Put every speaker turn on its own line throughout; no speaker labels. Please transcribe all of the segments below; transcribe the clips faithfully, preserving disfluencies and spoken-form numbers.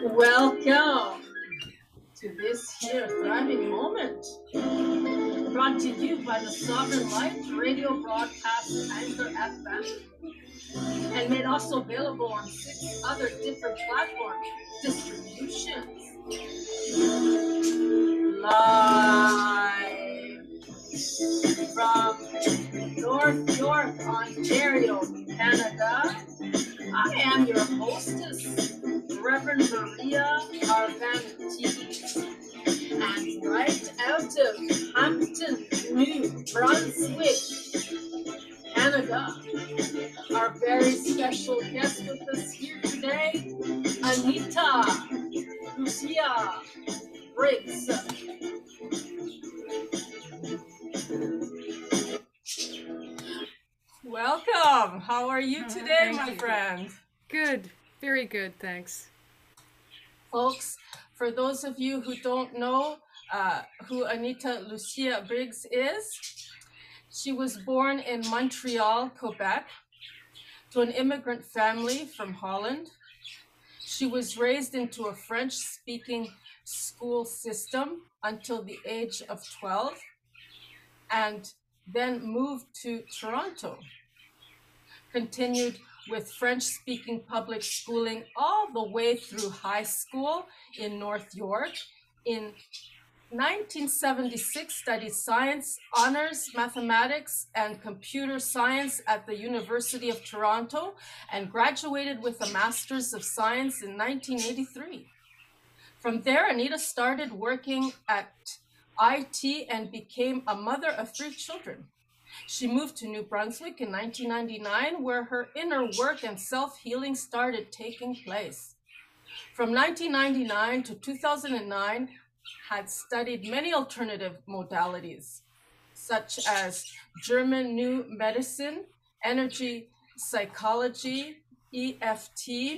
Welcome to this here thriving moment, brought to you by the Sovereign Light Radio Broadcast Anchor F M, and made also available on six other different platform distributions. Live from North York, Ontario, Canada, I am your hostess, Reverend Maria Arvanti, and right out of Hampton, New Brunswick, Canada, our very special guest with us here today, Anita Lucia Briggs. Welcome. How are you today,
Thank
my
you.
friend?
Good, very good, thanks.
Folks, for those of you who don't know uh, who Anita Lucia Briggs is, she was born in Montreal, Quebec, to an immigrant family from Holland. She was raised into a French-speaking school system until the age of twelve, and then moved to Toronto. Continued with French-speaking public schooling all the way through high school in North York. In nineteen seventy-six, studied science, honors, mathematics, and computer science at the University of Toronto, and graduated with a Master's of Science in nineteen eighty-three. From there, Anita started working at I T and became a mother of three children. She moved to New Brunswick in nineteen ninety-nine, where her inner work and self-healing started taking place. From nineteen ninety-nine to two thousand nine, had studied many alternative modalities, such as German New Medicine, energy psychology, E F T,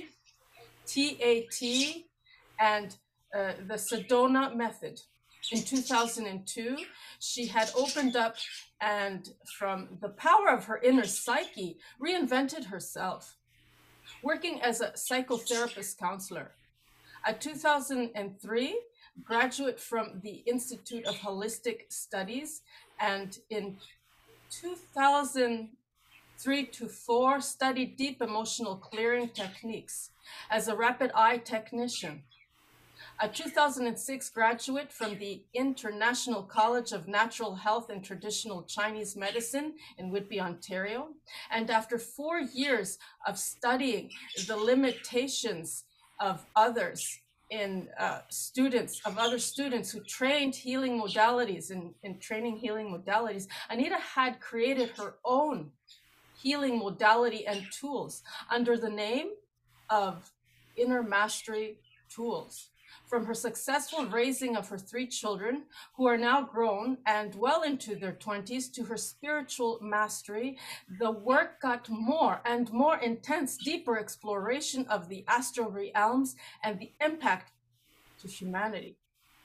T A T, and uh, the Sedona method. In two thousand two, she had opened up and from the power of her inner psyche, reinvented herself, working as a psychotherapist counselor. At two thousand three, graduate from the Institute of Holistic Studies, and in two thousand three to four, studied deep emotional clearing techniques as a rapid eye technician. A two thousand six graduate from the International College of Natural Health and Traditional Chinese Medicine in Whitby, Ontario. And after four years of studying the limitations of others in uh, students, of other students who trained healing modalities, in, in training healing modalities, Anita had created her own healing modality and tools under the name of Inner Mastery Tools. From her successful raising of her three children, who are now grown and well into their twenties, to her spiritual mastery, the work got more and more intense, deeper exploration of the astral realms and the impact to humanity.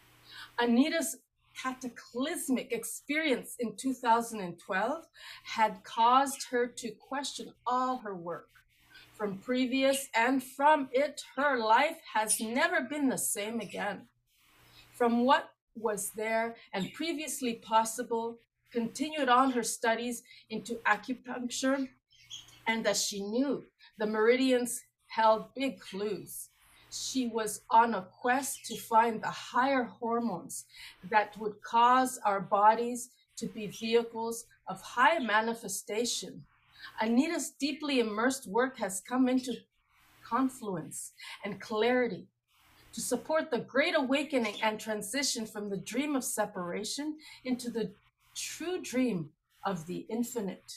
Anita's cataclysmic experience in two thousand twelve had caused her to question all her work. From previous, and from it, her life has never been the same again. From what was there and previously possible, continued on her studies into acupuncture, and as she knew, the meridians held big clues. She was on a quest to find the higher hormones that would cause our bodies to be vehicles of high manifestation. Anita's deeply immersed work has come into confluence and clarity to support the great awakening and transition from the dream of separation into the true dream of the infinite.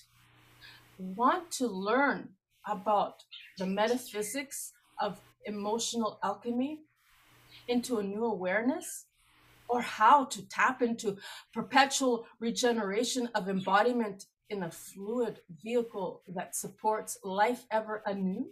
Want to learn about the metaphysics of emotional alchemy into a new awareness, or how to tap into perpetual regeneration of embodiment in a fluid vehicle that supports life ever anew?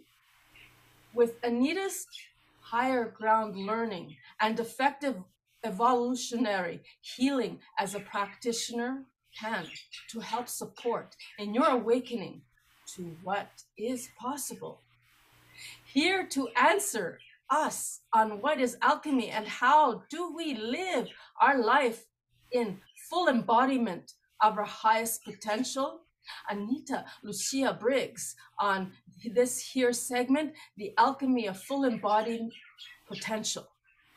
With Anita's higher ground learning and effective evolutionary healing as a practitioner can to help support in your awakening to what is possible. Here to answer us on what is alchemy and how do we live our life in full embodiment of our highest potential. Anita Lucia Briggs on this here segment, The Alchemy of Full Embodied Potential.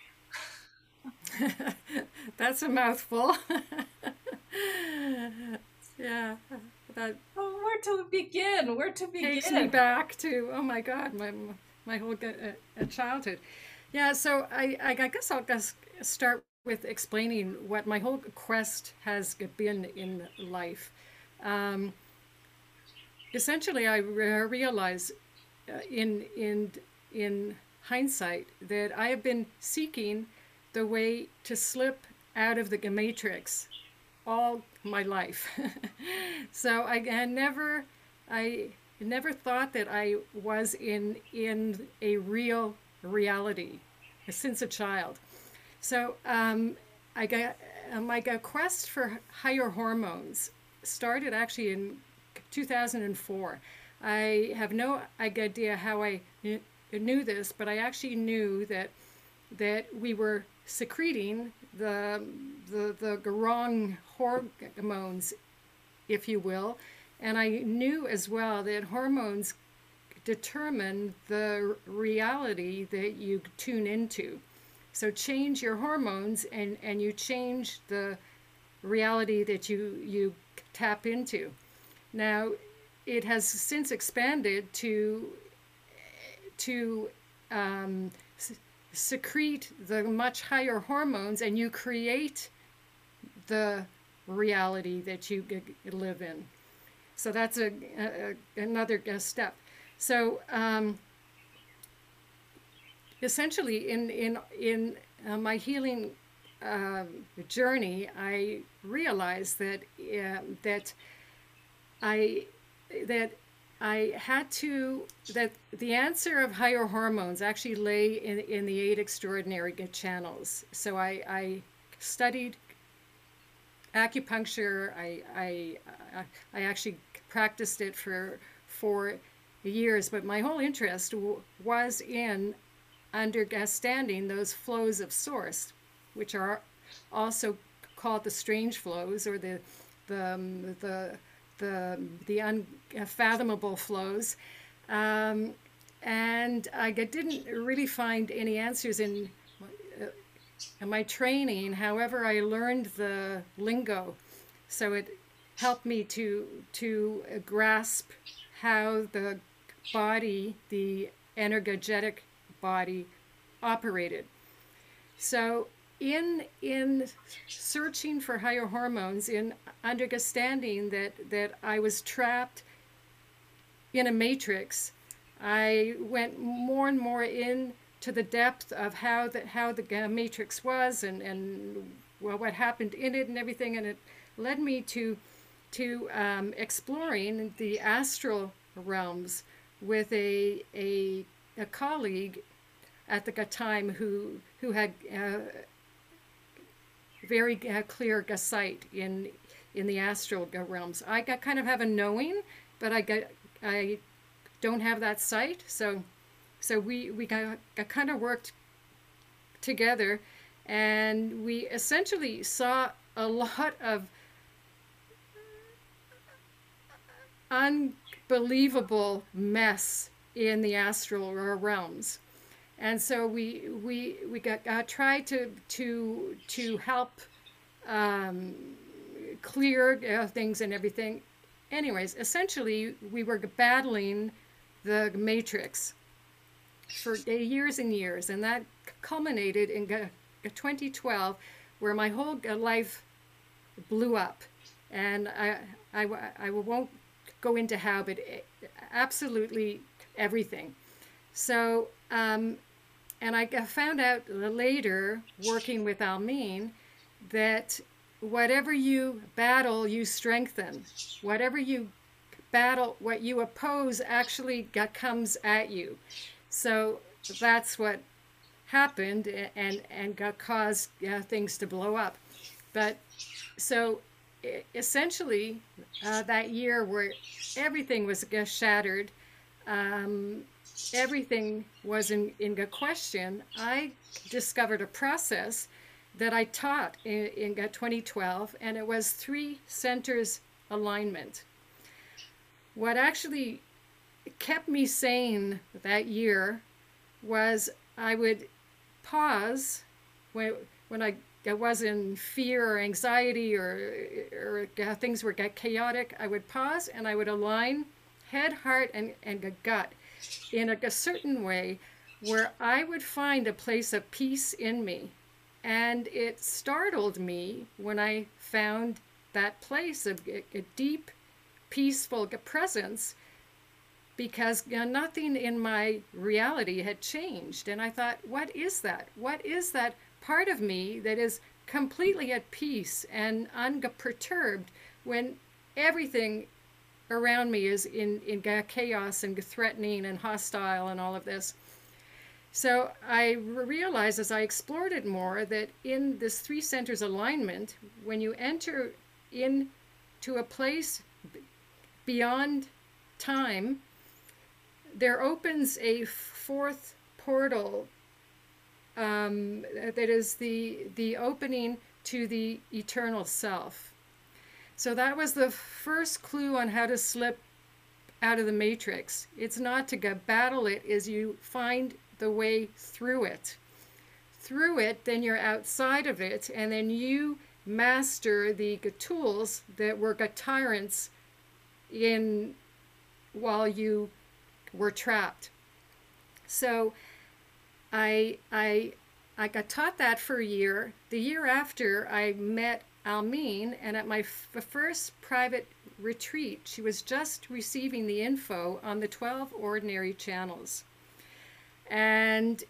That's a mouthful. Yeah, that
Oh, where to begin? Where to begin?
takes me back to, oh my God, my my whole uh, childhood. Yeah, so I, I guess I'll just start with explaining what my whole quest has been in life. Um, essentially, I re- realize uh, in in in hindsight that I have been seeking the way to slip out of the matrix all my life. So I, I never, I never thought that I was in in a real reality since a child. So um, I got uh, my quest for higher hormones started actually in two thousand four. I have no idea how I knew this, but I actually knew that that we were secreting the the the wrong hormones, if you will, and I knew as well that hormones determine the reality that you tune into. So change your hormones and and you change the reality that you you tap into. Now, it has since expanded to to um, secrete the much higher hormones, and you create the reality that you live in. So that's a, a another step. So um, essentially, in in in uh, my healing uh, journey, I realized that uh, that I that I had to, that the answer of higher hormones actually lay in, in the eight extraordinary channels. So I, I studied acupuncture. I, I, I actually practiced it for four years, but my whole interest w- was in understanding those flows of source, which are also called the strange flows, or the, the, um, the, the the unfathomable flows, um, and I didn't really find any answers in, uh, in my training. However, I learned the lingo, so it helped me to to grasp how the body, the energetic body, operated. So in in searching for higher hormones, in understanding that that I was trapped in a matrix, I went more and more in to the depth of how the how the matrix was, and and well, what happened in it and everything, and it led me to to um, exploring the astral realms with a a, a colleague at the time who who had uh, very uh, clear sight in in the astral realms. I got kind of have a knowing, but I got I don't have that sight. So so we we got, got kind of worked together, and we essentially saw a lot of unbelievable mess in the astral realms. And so we we we got, got tried to to to help um, clear uh, things and everything. Anyways, essentially we were battling the matrix for years and years, and that culminated in twenty twelve, where my whole life blew up. And I I, I won't go into how, but absolutely everything. So. Um, And I found out later, working with Almeen, that whatever you battle, you strengthen. Whatever you battle, what you oppose actually got, comes at you. So that's what happened, and, and got caused uh, things to blow up. But so essentially, uh, that year where everything was shattered, um, everything was in, in a question, I discovered a process that I taught in, in twenty twelve, and it was three centers alignment. What actually kept me sane that year was I would pause when, when I, I was in fear or anxiety or, or things were got chaotic. I would pause and I would align head, heart, and, and gut in a, a certain way where I would find a place of peace in me. And it startled me when I found that place of a, a deep, peaceful presence, because you know, nothing in my reality had changed. And I thought, what is that? What is that part of me that is completely at peace and unperturbed when everything around me is in, in chaos and threatening and hostile and all of this? So I realized as I explored it more that in this three centers alignment, when you enter into a place beyond time, there opens a fourth portal um, that is the, the opening to the eternal self. So that was the first clue on how to slip out of the matrix. It's not to go battle it, is you find the way through it. Through it, then you're outside of it, and then you master the tools that were tyrants in while you were trapped. So I I I got taught that for a year. The year after, I met Almeen, and at my f- first private retreat, she was just receiving the info on the twelve ordinary channels. And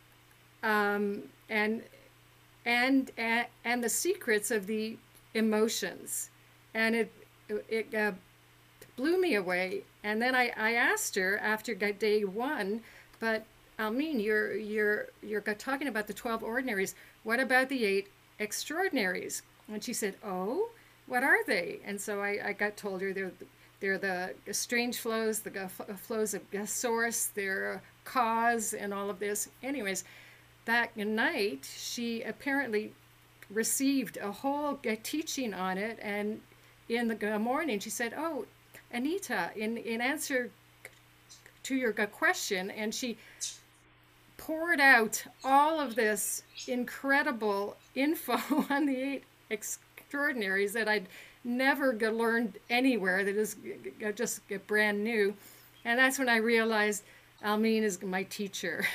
um, and and and the secrets of the emotions, and it it uh, blew me away. And then I, I asked her after day one, but Almeen, you're you're you're talking about the twelve ordinaries. What about the eight extraordinaries? And she said, "Oh, what are they?" And so I, I got told her they're they're the strange flows, the flows of source, they're cause, and all of this. Anyways, that night she apparently received a whole teaching on it, and in the morning she said, "Oh, Anita, in, in answer to your question," and she poured out all of this incredible info on the eight extraordinaries that I'd never learned anywhere, that is just brand new. And that's when I realized Almeen is my teacher.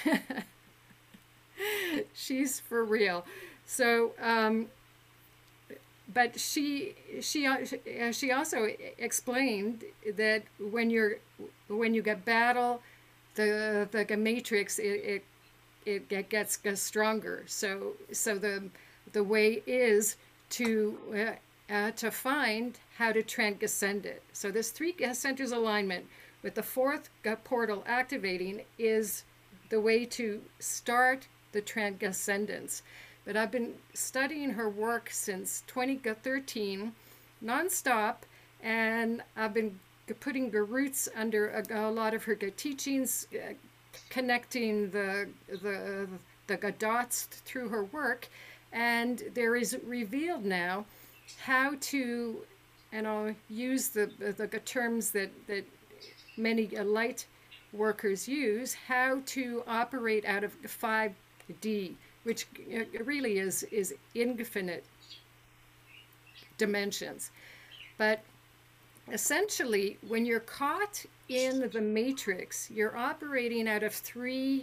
She's for real. So, um, but she she she also explained that when you're when you get battle the the matrix, it it, it gets, gets stronger. So so the the way is to uh, uh, to find how to transcend it. So this three centers alignment with the fourth portal activating is the way to start the transcendence. But I've been studying her work since twenty thirteen, nonstop, and I've been putting the roots under a, a lot of her teachings, uh, connecting the, the, the dots through her work, and there is revealed now how to, and I'll use the, the, the terms that, that many light workers use, how to operate out of five D, which really is, is infinite dimensions. But essentially, when you're caught in the matrix, you're operating out of three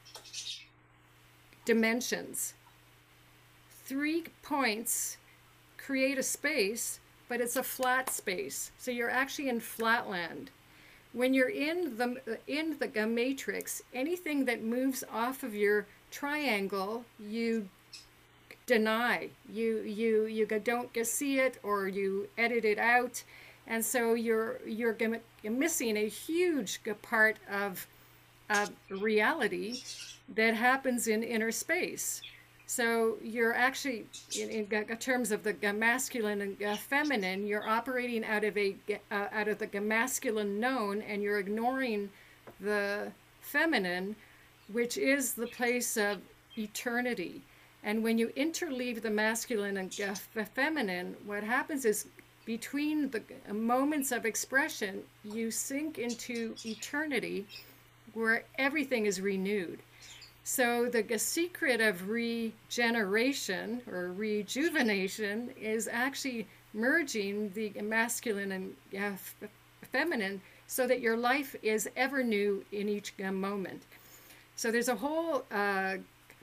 dimensions. Three points create a space, but it's a flat space. So you're actually in flatland. When you're in the in the matrix, anything that moves off of your triangle, you deny. You you you don't see it, or you edit it out, and so you're you're missing a huge part of of reality that happens in inner space. So you're actually, in, in terms of the masculine and uh, feminine, you're operating out of a uh, out of the masculine known, and you're ignoring the feminine, which is the place of eternity. And when you interleave the masculine and the feminine, what happens is between the moments of expression, you sink into eternity where everything is renewed. So the secret of regeneration or rejuvenation is actually merging the masculine and uh, feminine so that your life is ever new in each uh, moment. So there's a whole uh,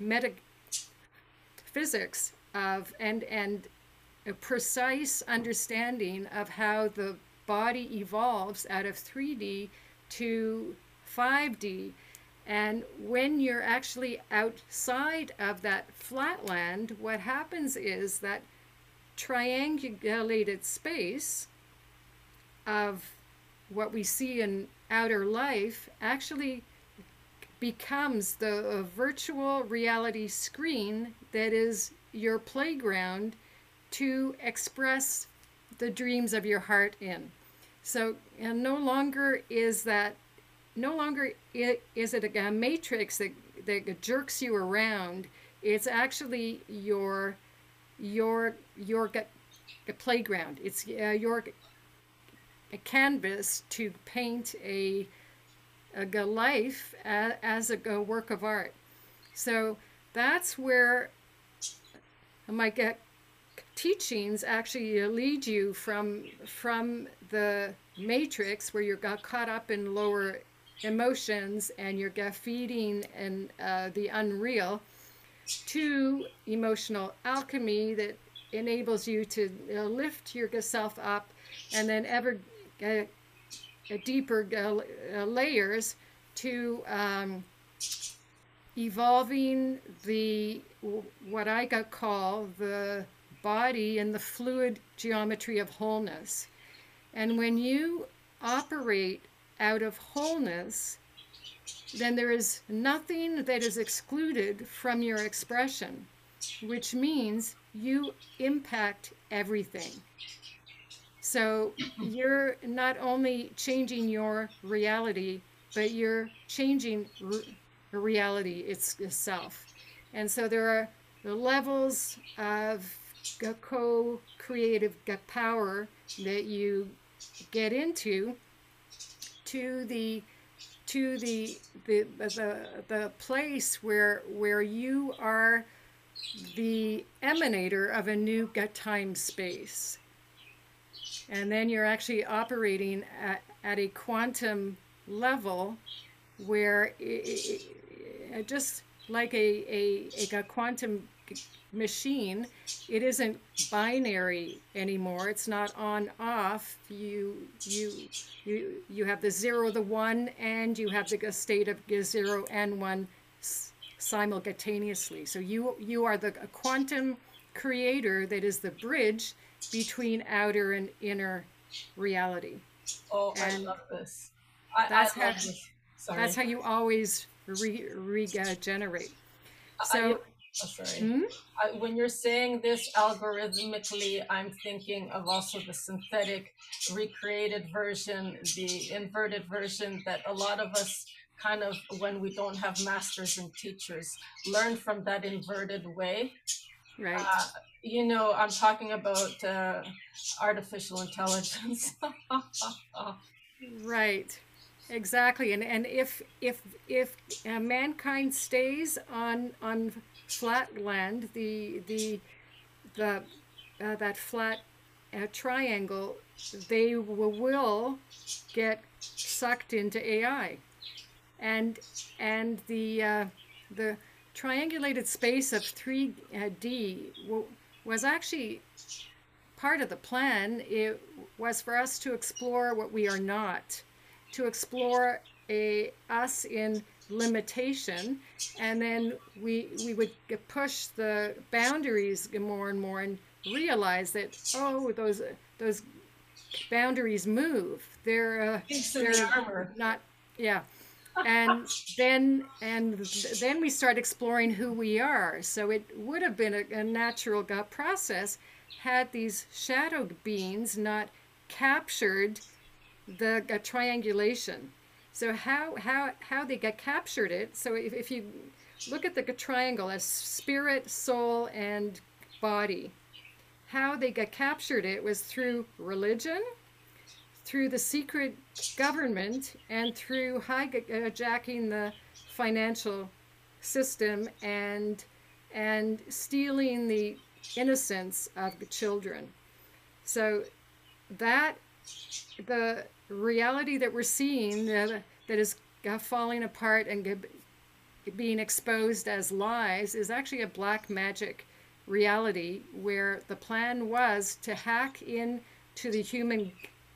metaphysics of and and a precise understanding of how the body evolves out of three D to five D. And when you're actually outside of that flatland, what happens is that triangulated space of what we see in outer life actually becomes the virtual reality screen that is your playground to express the dreams of your heart in. So, and no longer is that No longer is it a matrix that, that jerks you around. It's actually your your your playground. It's uh, your a canvas to paint a, a life as a work of art. So that's where my teachings actually lead you from from the matrix where you're got caught up in lower emotions and you're feeding and uh, the unreal to emotional alchemy that enables you to uh, lift yourself up and then ever uh, deeper uh, layers to um, evolving the what I got call the body in the fluid geometry of wholeness. And when you operate out of wholeness, then there is nothing that is excluded from your expression, which means you impact everything. So you're not only changing your reality, but you're changing re- reality itself. And so there are the levels of co-creative power that you get into to the to the the the, the place where where you are the emanator of a new time space, and then you're actually operating at, at a quantum level where it, it, just like a, a a quantum machine, it isn't binary anymore. It's not on off. You you you you have the zero, the one, and you have the state of zero and one simultaneously. So you you are the quantum creator that is the bridge between outer and inner reality.
Oh,
and
I love this. I,
that's
I
how
love this. Sorry.
That's how you always re- regenerate. So.
I, Oh, sorry.
Hmm?
I, when you're saying this algorithmically, I'm thinking of also the synthetic, recreated version, the inverted version that a lot of us kind of, when we don't have masters and teachers, learn from that inverted way.
Right.
Uh, you know, I'm talking about uh, artificial intelligence.
Right. Exactly. And and if if if uh, mankind stays on on flat land, the the the uh, that flat uh, triangle, they will, will get sucked into A I, and and the uh, the triangulated space of three D w- was actually part of the plan. It was for us to explore what we are not, to explore a us in limitation, and then we we would push the boundaries more and more and realize that, oh, those those boundaries move. They're uh, they're
the armor.
not yeah. And then and then we start exploring who we are. So it would have been a, a natural process had these shadow beings not captured the uh, triangulation. So how how how they got captured it. So if, if you look at the triangle as spirit, soul, and body, how they got captured it was through religion, through the secret government, and through hijacking the financial system and and stealing the innocence of the children. So that the reality that we're seeing that, that is falling apart and being exposed as lies is actually a black magic reality where the plan was to hack into the human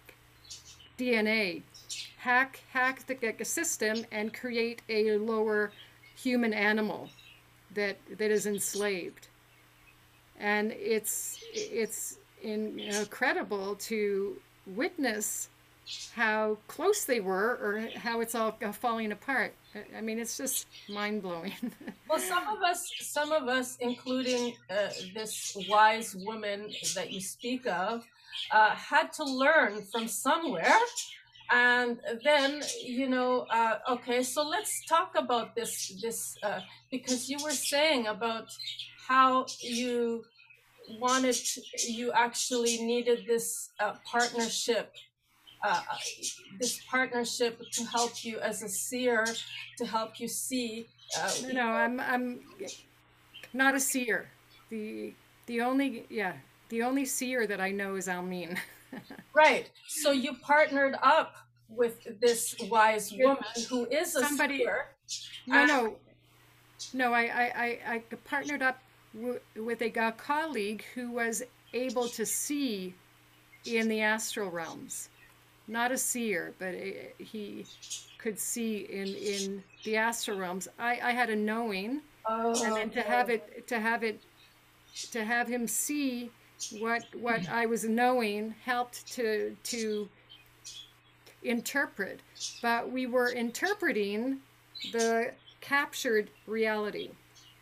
D N A, hack hack the system and create a lower human animal that that is enslaved. And it's it's incredible to witness how close they were or how it's all falling apart. I mean, it's just mind-blowing.
Well, some of us, some of us, including uh, this wise woman that you speak of, uh, had to learn from somewhere. And then, you know, uh, okay, so let's talk about this, this uh, because you were saying about how you wanted, to, you actually needed this uh, partnership Uh, this partnership to help you as a seer, to help you see. Uh,
no, no, I'm I'm not a seer. The the only yeah the only seer that I know is Almeen.
Right. So you partnered up with this wise woman who is a
Somebody,
seer.
No, no, no. I I I, I partnered up w- with a colleague who was able to see in the astral realms. Not a seer, but a, he could see in, in the astral realms. I, I had a knowing,
Oh,
and then to have it to have it to have him see what what I was knowing helped to to interpret. But we were interpreting the captured reality.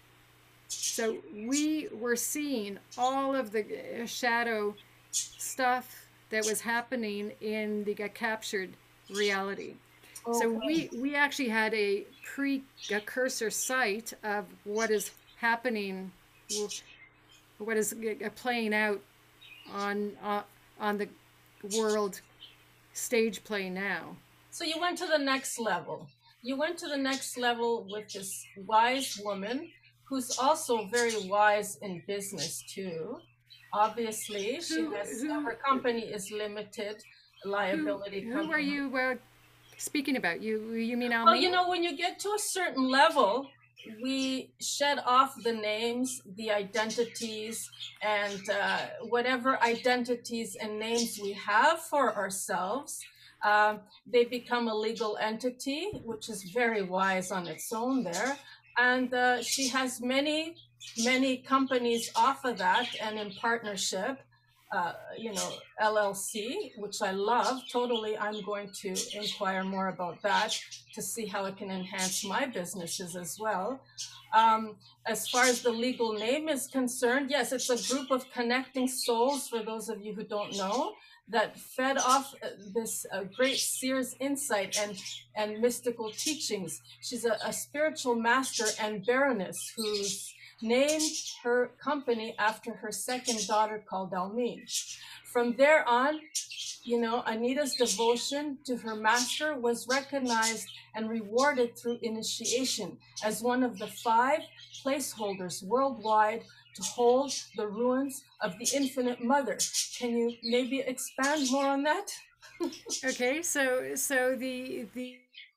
So we were seeing all of the shadow stuff that was happening in the captured reality. Okay. So we, we actually had a precursor sight of what is happening, what is playing out on uh, on the world stage play now.
So you went to the next level. You went to the next level with this wise woman who's also very wise in business too. Obviously, she
who,
has
who,
her company is limited liability
who,
company.
Who are you uh, speaking about? You you mean Almeen?
Well, you know, when you get to a certain level, we shed off the names, the identities, and uh, whatever identities and names we have for ourselves. Um, they become a legal entity, which is very wise on its own there. And uh, she has many many companies off of that and in partnership, uh, you know, L L C, which I love totally. I'm going to inquire more about that to see how it can enhance my businesses as well. Um, as far as the legal name is concerned, yes, it's a group of connecting souls, for those of you who don't know, that fed off this uh, great seer's insight and, and mystical teachings. She's a, a spiritual master and baroness who's named her company after her second daughter called Almeen. From there on, you know, Anita's devotion to her master was recognized and rewarded through initiation as one of the five placeholders worldwide to hold the ruins of the Infinite Mother. Can you maybe expand more on that?
Okay, so so the the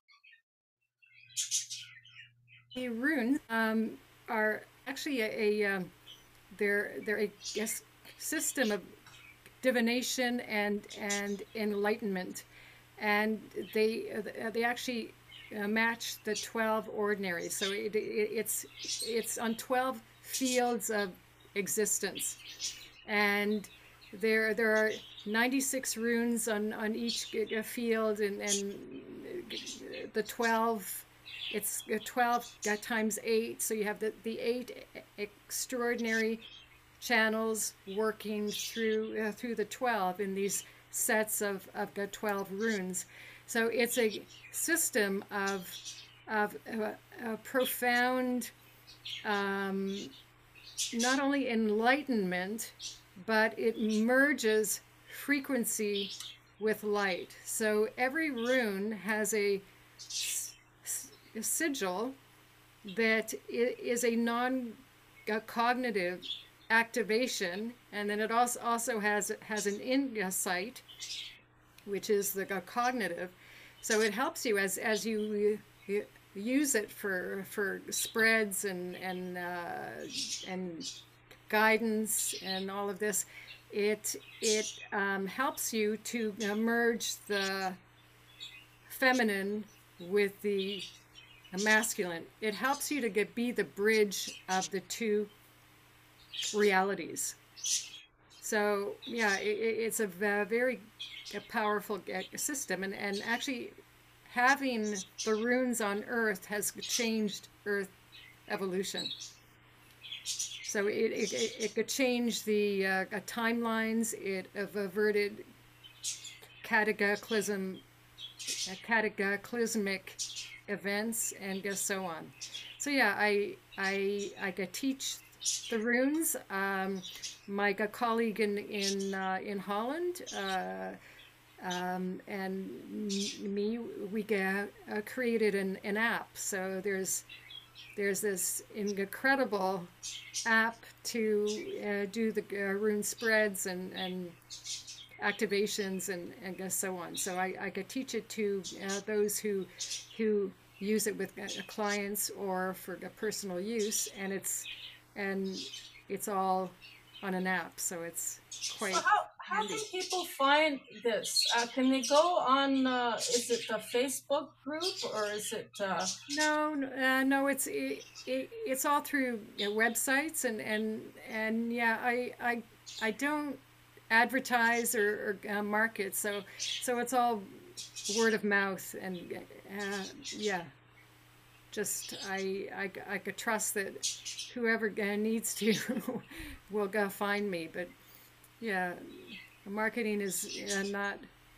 the runes um, are actually a, a um, they're they're a yes, system of divination and and enlightenment, and they uh, they actually uh, match the twelve ordinaries. So it, it, it's it's on twelve fields of existence, and there there are ninety-six runes on on each field, and and the twelve. It's twelve times eight, so you have the, the eight extraordinary channels working through uh, through the twelve in these sets of, of the twelve runes. So it's a system of of a, a profound, um, not only enlightenment, but it merges frequency with light. So every rune has a, a sigil that is a non a cognitive activation, and then it also also has has an insight, which is the cognitive. So it helps you as as you, you use it for for spreads and and uh, and guidance and all of this. It it um, helps you to merge the feminine with the masculine. It helps you to get be the bridge of the two realities. So yeah, it, it's a very a powerful system, and and actually having the runes on Earth has changed Earth evolution. So it it, it could change the uh, timelines. It averted cataclysm, cataclysmic events, and so on. So yeah, I I I could teach the runes. Um, my colleague in in uh, in Holland uh, um, and me, we uh, created an, an app. So there's there's this incredible app to uh, do the uh, rune spreads and and activations and and so on. So I, I could teach it to uh, those who who use it with uh, clients or for personal use, and it's and it's all on an app, so it's quite.
So how how can people find this? Uh, can they go on? Uh, is it a Facebook group or is it? Uh...
No, uh, no, it's it, it, it's all through you know, websites and and and yeah, I I I don't advertise or, or uh, market, so so it's all word of mouth, and uh, yeah. Just I, I, I could trust that whoever needs to will go find me. But yeah, marketing is uh, not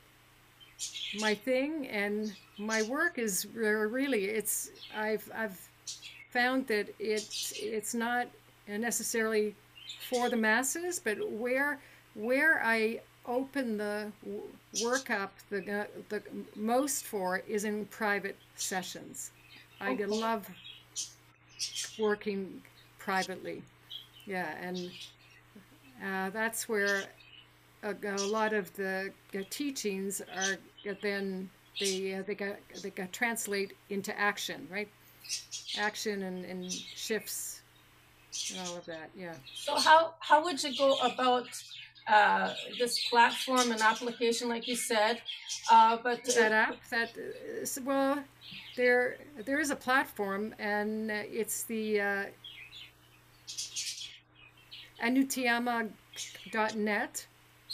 my thing, and my work is really it's I've I've found that it's it's not necessarily for the masses, but where where I open the work up the the most for is in private sessions. I okay. love working privately, yeah, and uh, that's where a, a lot of the, the teachings are. Then they uh, they got they got translate into action, right? Action and, and shifts and all of that, yeah.
So how how would you go about uh, this platform and application, like you said? Uh, but
that app, that uh, well. There, there is a platform, and it's the uh, anutiyama dot net,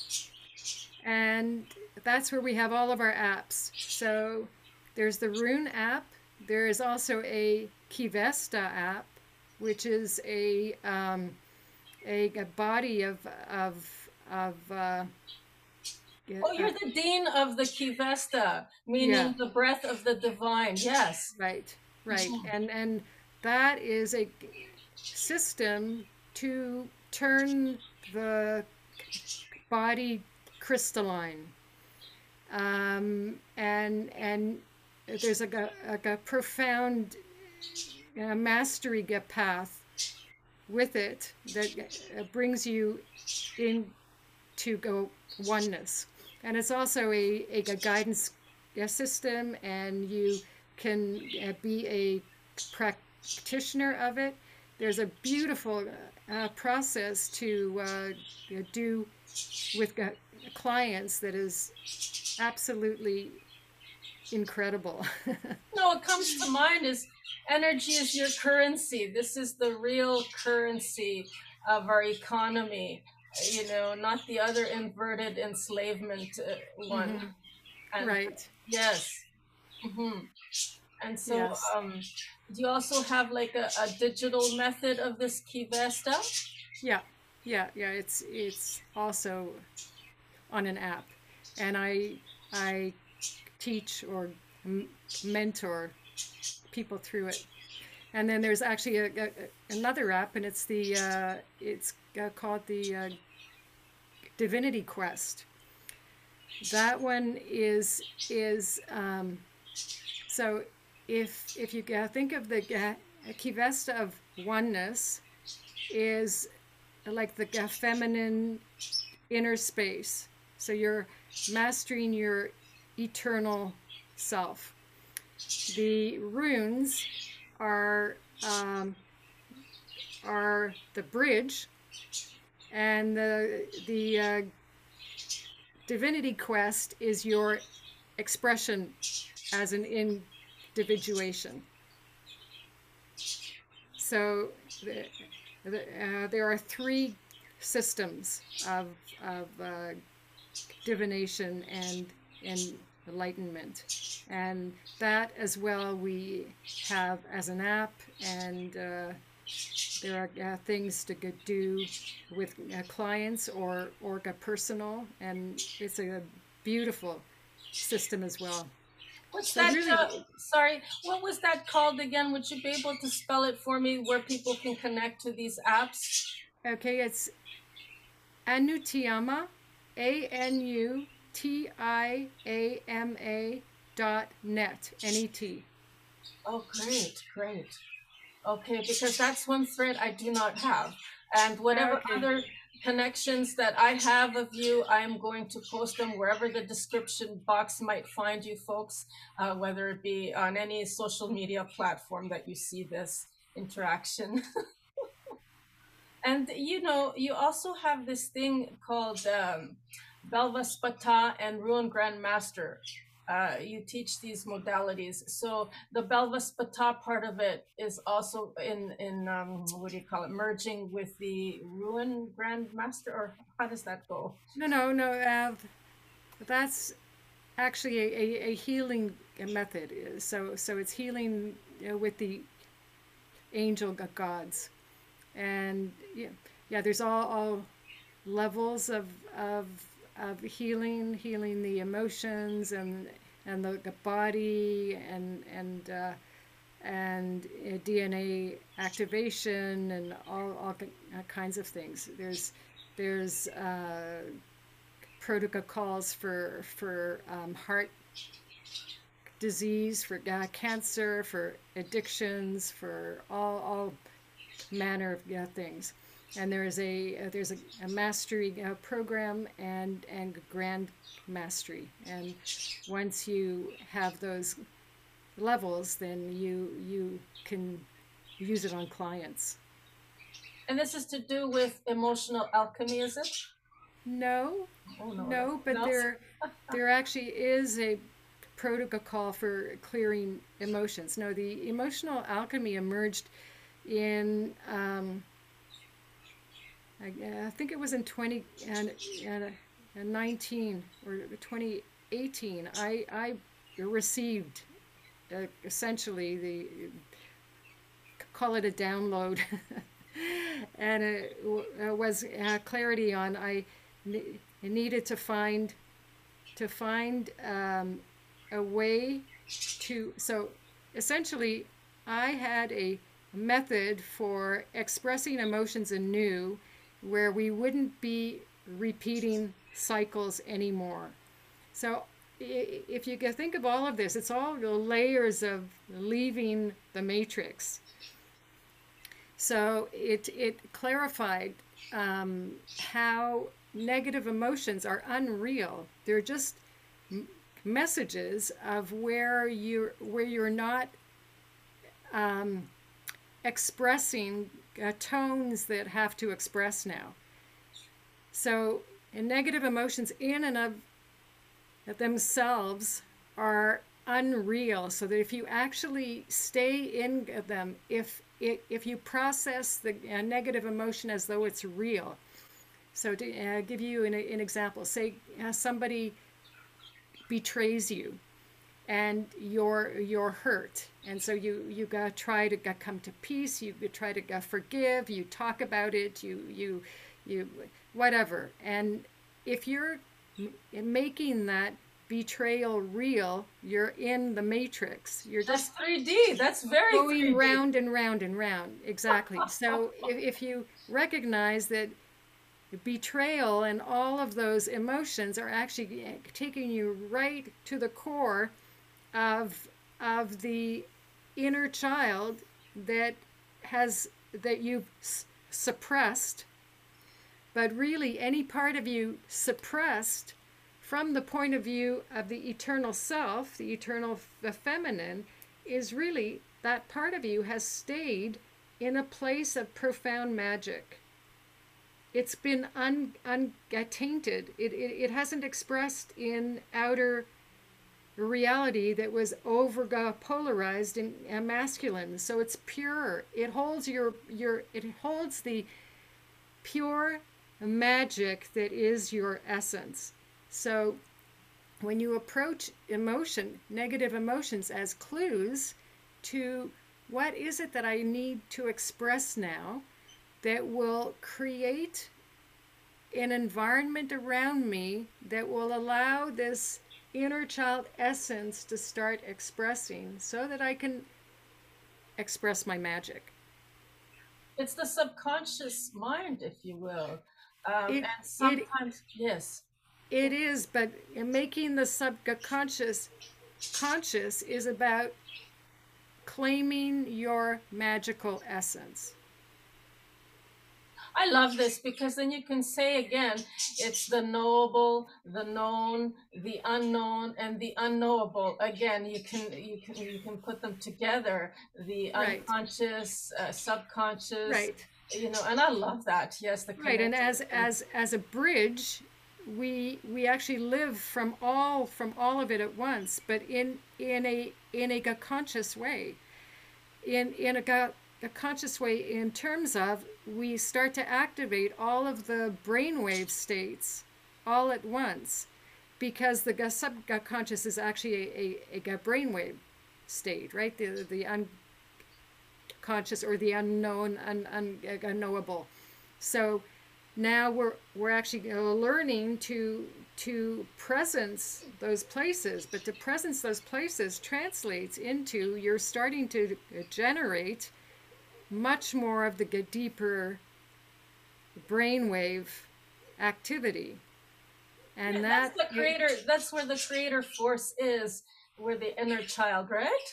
and that's where we have all of our apps. So there's the Rune app. There is also a Kivesta app, which is a um, a, a body of of of. Uh,
Oh, you're the dean of the Kivesta, meaning yeah. the breath of the divine. Yes.
Right, right. Mm-hmm. And and that is a system to turn the body crystalline. Um, and and there's a, a, a profound uh, mastery path with it that brings you into go oneness. And it's also a, a, a guidance a system, and you can uh, be a practitioner of it. There's a beautiful uh, process to uh, do with uh, clients that is absolutely incredible.
No, what comes to mind is energy is your currency. This is the real currency of our economy. You know, not the other inverted enslavement uh, one.
Mm-hmm.
And,
right.
Yes. Mm-hmm. And so,
yes.
um, do you also have like a, a digital method of this Kivesta?
Yeah, yeah, yeah. It's it's also on an app, and I I teach or m- mentor people through it. And then there's actually a, a, another app, and it's the uh, it's uh, called the uh, Divinity Quest. That one is is um, so if if you uh, think of the uh, Kivesta of oneness is like the uh, feminine inner space. So you're mastering your eternal self. The runes are um, are the bridge, and the the uh, Divinity Quest is your expression as an individuation. So the, the, uh, there are three systems of of uh, divination and and enlightenment, and that as well we have as an app, and uh, there are uh, things to do with uh, clients or or personal, and it's a beautiful system as well.
What's
So
that?
really,
Uh, sorry, what was that called again? Would you be able to spell it for me, where people can connect to these apps?
okay, it's Anutiama, A N U T I A M A dot net, N E T.
Oh, great, great. Okay, because that's one thread I do not have. And whatever
Okay.
other connections that I have of you, I am going to post them wherever the description box might find you folks, uh, whether it be on any social media platform that you see this interaction. And you know, you also have this thing called um, Belva Spata and Ruin Grandmaster. Uh, you teach these modalities. So the Belva Spata part of it is also in in um, what do you call it? Merging with the Ruin Grandmaster, or how does that go?
No, no, no. Uh, that's actually a, a, a healing method. So, so it's healing you know, with the angel gods, and yeah, yeah. There's all, all levels of of of healing, healing the emotions and and the, the body and and uh, and uh, D N A activation and all all kinds of things. There's there's uh, protocols for for um, heart disease, for uh, cancer, for addictions, for all all manner of uh, things. And there is a uh, there's a, a mastery uh, program and and grand mastery. And once you have those levels, then you you can use it on clients.
And this is to do with emotional alchemy, is it?
No,
Oh no,
no, but
no.
there there actually is a protocol for clearing emotions. No, the emotional alchemy emerged in um, I, I think it was in twenty and, and, and nineteen or twenty eighteen. I I received uh, essentially the call it a download, and it, it was uh, clarity on I ne- needed to find to find um, a way to so essentially I had a method for expressing emotions anew where we wouldn't be repeating cycles anymore. So if you can think of all of this, it's all the layers of leaving the matrix. So it it clarified um, how negative emotions are unreal. They're just m- messages of where you where you're not um, expressing uh, tones that have to express now. So, and negative emotions in and of themselves are unreal. So that if you actually stay in them, if if you process the uh, negative emotion as though it's real. So to uh, give you an, an example, say uh, somebody betrays you and you're you're hurt, and so you you gotta try to come to peace, you try to forgive, you talk about it, you you you whatever. And if you're making that betrayal real, you're in the matrix. You're
That's
just
three D. That's very
going
three D.
round and round and round. Exactly. So if, if you recognize that betrayal and all of those emotions are actually taking you right to the core of of the inner child that has that you've s- suppressed, but really any part of you suppressed from the point of view of the eternal self, the eternal the feminine, is really that part of you has stayed in a place of profound magic. It's been un, untainted. It, it, it hasn't expressed in outer reality that was over polarized and uh, masculine. So it's pure. It holds your your it holds the pure magic that is your essence. So when you approach emotion, negative emotions as clues to what is it that I need to express now that will create an environment around me that will allow this inner child essence to start expressing so that I can express my magic.
It's the subconscious mind, if you will. Um,
It,
and
it,
sometimes, yes.
it is, but making the subconscious conscious is about claiming your magical essence.
I love this because then you can say again, it's the knowable, the known, the unknown, and the unknowable. Again, you can you can you can put them together. The
Right.
unconscious, uh, subconscious,
Right.
you know, and I love that. Yes, the
Right. And as
connection.
as as a bridge, we we actually live from all from all of it at once, but in in a in a conscious way. In in a a conscious way in terms of we start to activate all of the brainwave states all at once because the subconscious is actually a, a, a brainwave state, right? The, the unconscious or the unknown, un, un, unknowable. So now we're, we're actually learning to, to presence those places, but to presence those places translates into you're starting to generate much more of the deeper brainwave activity, and
Yeah,
that
that's the creator. That's where the creator force is, where the inner child, right?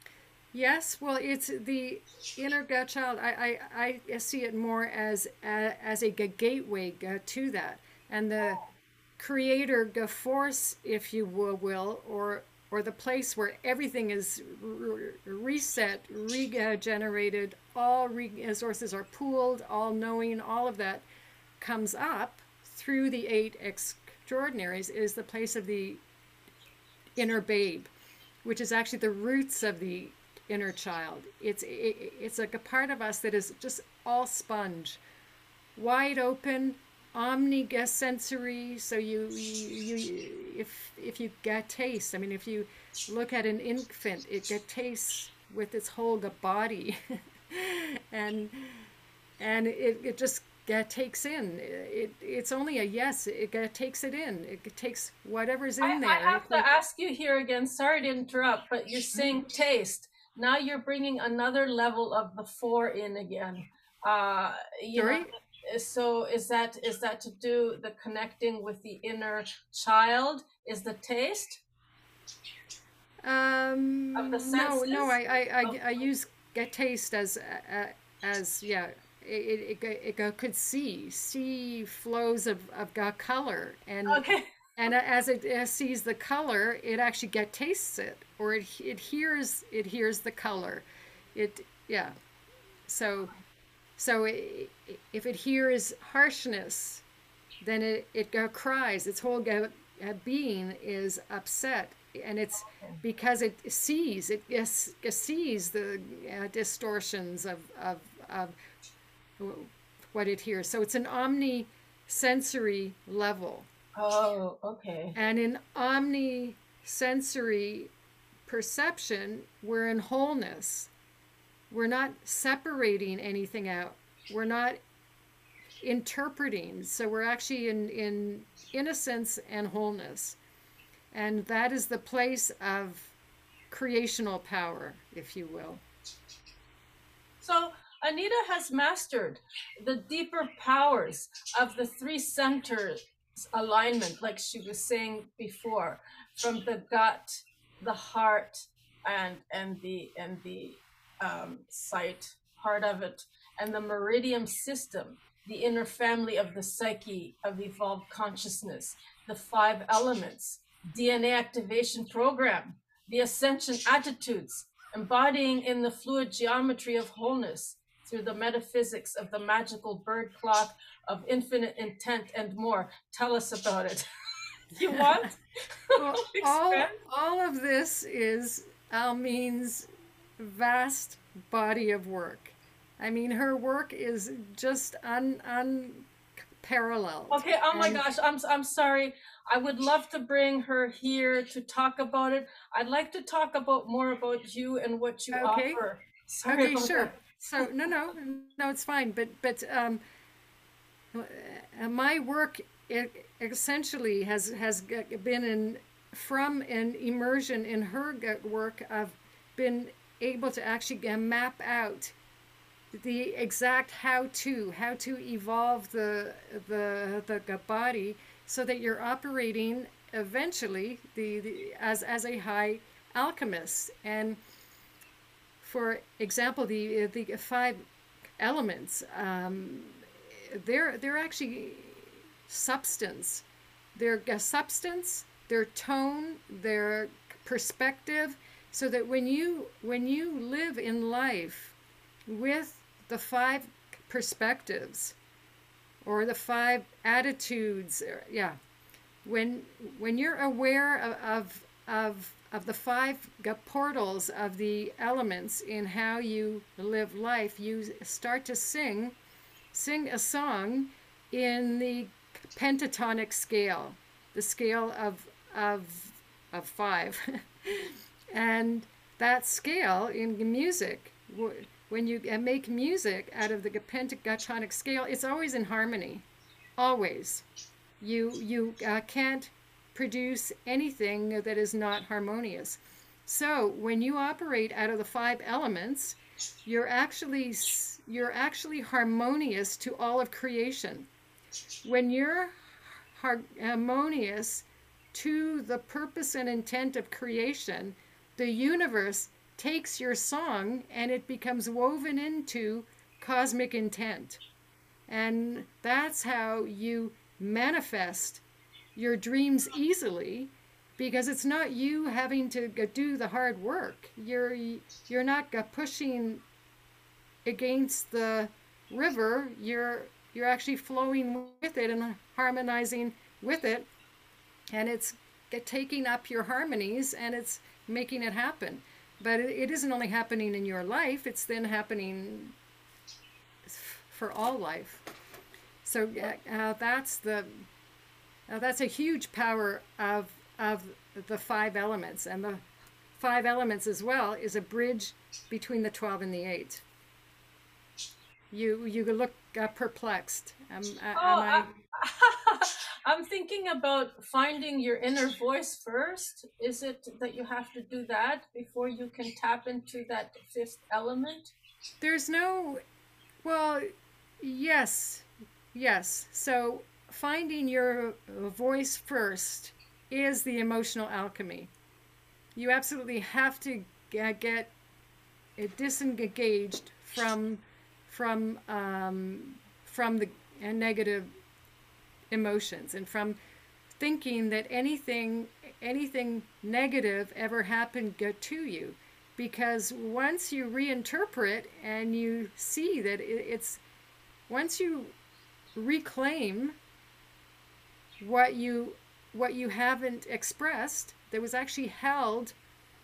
Yes, well, it's the inner gut child. I, I, I see it more as a, as a gateway to that, and the creator force, if you will, will or or the place where everything is re- reset, regenerated, all resources are pooled, all knowing, all of that comes up through the eight extraordinaries, is the place of the inner babe, which is actually the roots of the inner child. It's it, it's like a part of us that is just all sponge, wide open, omnisensory. So you, you, you if if you get taste, I mean, if you look at an infant, it get tastes with its whole body, and and it, it just get takes in. It it's only a yes. It get, takes it in. It takes whatever's in
I,
there.
I have
It's
to
like,
ask you here again. Sorry to interrupt, but you're saying taste. Now you're bringing another level of the four in again. Uh, you know,
sorry.
so is that is that to do the connecting with the inner child? Is the taste of the
Um, no, no.
senses?
I I,
Of,
I, I use get taste as uh, as yeah. It, it, it, it could see see flows of of color, and
okay.
and as it uh, sees the color, it actually get tastes it, or it it hears it hears the color. It yeah. So so it, if it hears harshness, then it it uh, cries. Its whole uh, being is upset, and it's because it sees it, it sees the uh, distortions of of of what it hears. So it's an omni-sensory level.
Oh, okay.
And in omni-sensory perception, we're in wholeness. We're not separating anything out. We're not interpreting. So we're actually in, in innocence and wholeness. And that is the place of creational power, if you will.
So Anita has mastered the deeper powers of the three centers alignment, like she was saying before, from the gut, the heart, and and the and the um, sight part of it, and the meridian system, the inner family of the psyche of evolved consciousness, the five elements, D N A activation program, the ascension attitudes, embodying in the fluid geometry of wholeness through the metaphysics of the magical bird clock of infinite intent and more. Tell us about it. You want?
Well, all, all of this is Almeen's vast body of work. I mean, her work is just un, unparalleled.
Okay, oh my
and,
gosh, I'm, I'm sorry. I would love to bring her here to talk about it. I'd like to talk about more about you and what you
okay.
offer. Sorry
okay,
about
sure.
that.
So no, no, no, it's fine. But but um, my work it essentially has has been in from an immersion in her work. I've been able to actually map out the exact how to how to evolve the the the body so that you're operating eventually the, the as as a high alchemist. And for example, the the five elements, um, they're they're actually substance. They're a substance, their tone, their perspective, so that when you when you live in life with the five perspectives or the five attitudes, yeah, when when you're aware of of of, of the five portals of the elements in how you live life, you start to sing sing a song in the pentatonic scale, the scale of of of five. And that scale in music, when you make music out of the pentatonic scale, it's always in harmony, always. You you uh, can't produce anything that is not harmonious. So when you operate out of the five elements, you're actually you're actually harmonious to all of creation. When you're harmonious to the purpose and intent of creation, the universe takes your song and it becomes woven into cosmic intent. And that's how you manifest your dreams easily, because it's not you having to do the hard work. You're you're not pushing against the river. You're you're actually flowing with it and harmonizing with it, and it's taking up your harmonies and it's making it happen. But it, it isn't only happening in your life, it's then happening for all life. So uh, that's the uh, that's a huge power of of the five elements. And the five elements as well is a bridge between the twelve and the eight. You you look uh, perplexed. Um, uh,
oh,
am I...
I, I'm thinking about finding your inner voice first. Is it that you have to do that before you can tap into that fifth element?
There's no, well, yes, yes. So finding your voice first is the emotional alchemy. You absolutely have to get disengaged from from um, from the negative emotions and from thinking that anything anything negative ever happened to you, because once you reinterpret and you see that it's once you reclaim what you what you haven't expressed, that was actually held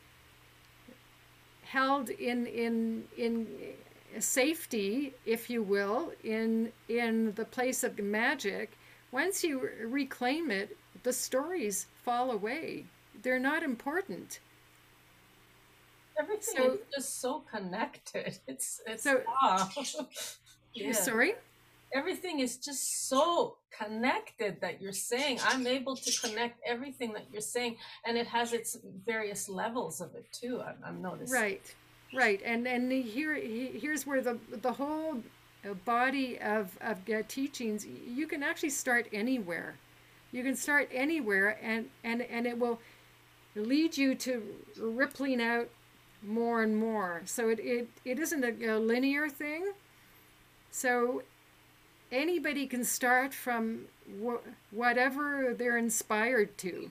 held in in in safety, if you will, in in the place of magic. Once you reclaim it, the stories fall away. They're not important.
Everything
so,
is just so connected. It's it's
so
wow. Yeah.
Sorry?
everything is just so connected that you're saying. I'm able to connect everything that you're saying, and it has its various levels of it too. I'm, I'm noticing.
Right, right, and and the, here here's where the the whole uh, body of of uh, teachings, you can actually start anywhere. You can start anywhere, and and and it will lead you to rippling out more and more. So it it, it isn't a, a linear thing. So anybody can start from wh- whatever they're inspired to.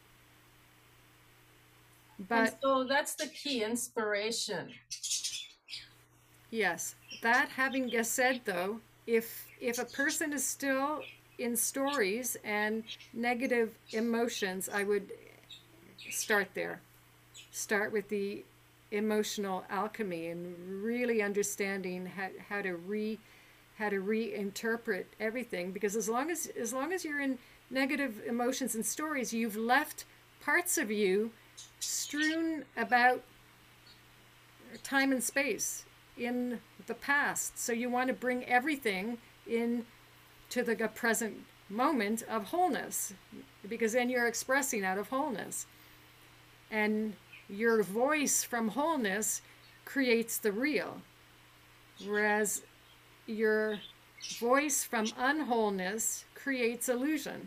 And
But
so that's the key, inspiration.
yes, that having just said though, if if a person is still in stories and negative emotions, I would start there. Start with the emotional alchemy and really understanding how, how to re how to reinterpret everything, because as long as as long as you're in negative emotions and stories, you've left parts of you strewn about time and space in the past. So you want to bring everything in to the present moment of wholeness, because then you're expressing out of wholeness. And your voice from wholeness creates the real. Whereas your voice from unwholeness creates illusion.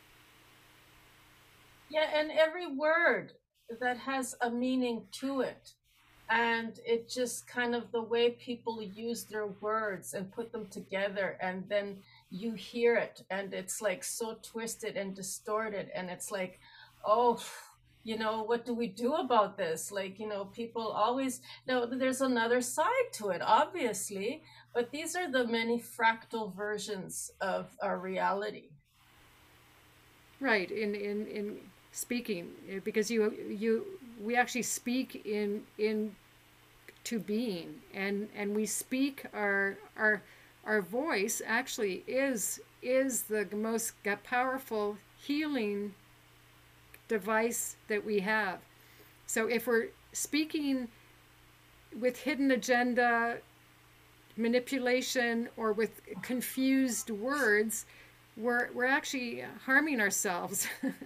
Yeah, and every word that has a meaning to it. And it just kind of the way people use their words and put them together, and then you hear it, and it's like so twisted and distorted, and it's like, oh, you know, what do we do about this? Like, you know, people always, no, there's another side to it, obviously, but these are the many fractal versions of our reality.
Right, in, in, in speaking, because you you we actually speak in in to being, and and we speak our our our voice actually is is the most powerful healing device that we have. So if we're speaking with hidden agenda, manipulation, or with confused words, we're we're actually harming ourselves.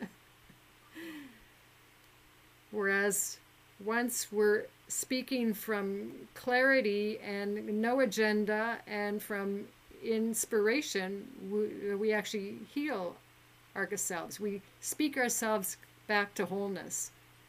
Whereas once we're speaking from clarity and no agenda and from inspiration, we, we actually heal ourselves. We speak ourselves back to wholeness.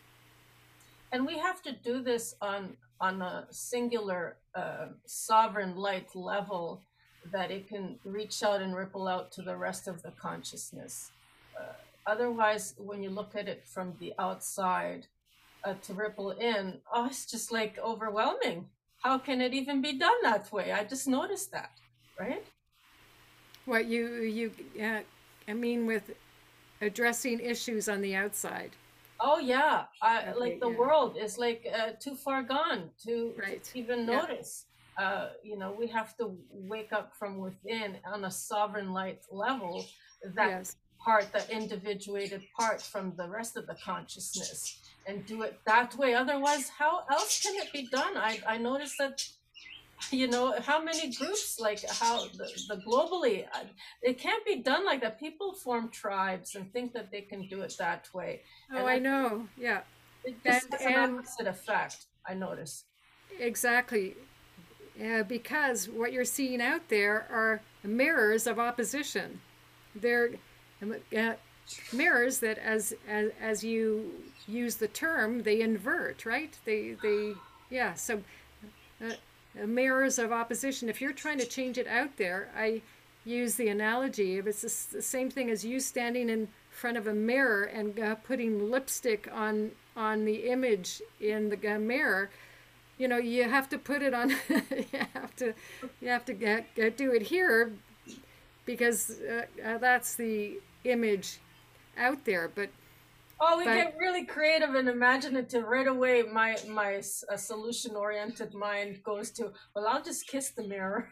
And we have to do this on on a singular uh, sovereign light level, that it can reach out and ripple out to the rest of the consciousness. Uh, otherwise, when you look at it from the outside, uh, to ripple in, oh, it's just like overwhelming. How can it even be done that way? I just noticed that, right?
What you you uh, I mean with addressing issues on the outside.
Oh yeah, I
Okay,
like the
yeah.
world is like uh, too far gone to, to
Right.
even
Yeah.
notice. Uh, you know, we have to wake up from within on a sovereign light level, that
Yes.
part, that individuated part from the rest of the consciousness, and do it that way. Otherwise, how else can it be done? I, I noticed that, you know, how many groups, like how the, the globally, uh, it can't be done like that. People form tribes and think that they can do it that way,
Oh,
and
I
it,
know. Yeah.
it just
And
has an
and
opposite effect, I notice.
exactly. Uh, because what you're seeing out there are mirrors of opposition. They're um, uh, mirrors that, as, as as you use the term, they invert, right? They they yeah. So uh, uh, mirrors of opposition. If you're trying to change it out there, I use the analogy of it's the same thing as you standing in front of a mirror and uh, putting lipstick on on the image in the uh, mirror. You know, you have to put it on. you have to you have to get, get, do it here, because uh, uh, that's the image out there. But
Oh, we
but
get really creative and imaginative right away. My my uh, solution oriented mind goes to, well, I'll just kiss the mirror.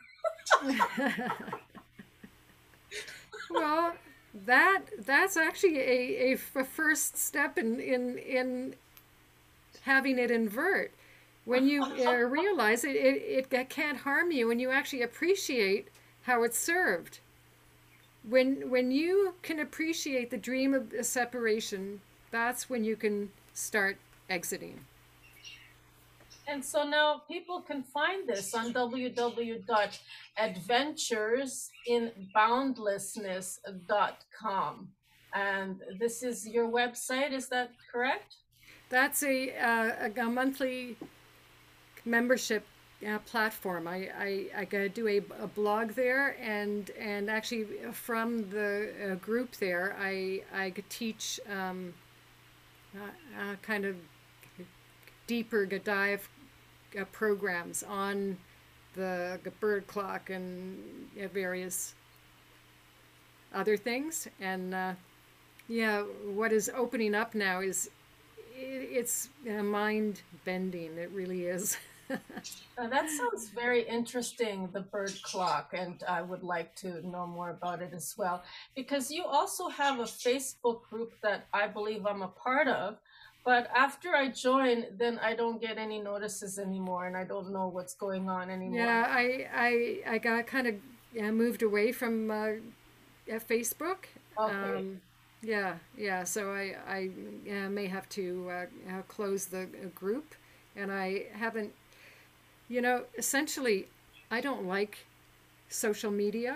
well, that that's actually a, a f- first step in in in having it invert. When you uh, realize it, it, it can't harm you, and you actually appreciate how it's served. When when you can appreciate the dream of separation, that's when you can start exiting.
And so now people can find this on w w w dot adventures in boundlessness dot com. And this is your website, is that correct?
That's a, uh, a, a monthly membership uh, platform. I, I, I gotta do a, a blog there, and and actually from the uh, group there, I I could teach um, uh, uh, kind of deeper dive uh, programs on the bird clock and uh, various other things. And uh, yeah, what is opening up now is it, it's uh, mind bending. It really is.
Uh, that sounds very interesting, the bird clock, and I would like to know more about it as well. Because you also have a Facebook group that I believe I'm a part of, but after I join, then I don't get any notices anymore, and I don't know what's going on anymore.
Yeah, I I, I got kind of yeah, moved away from uh, uh, Facebook.
Okay.
Um, yeah, yeah. So I I uh, may have to uh, uh, close the uh, group, and I haven't. You know, essentially, I don't like social media.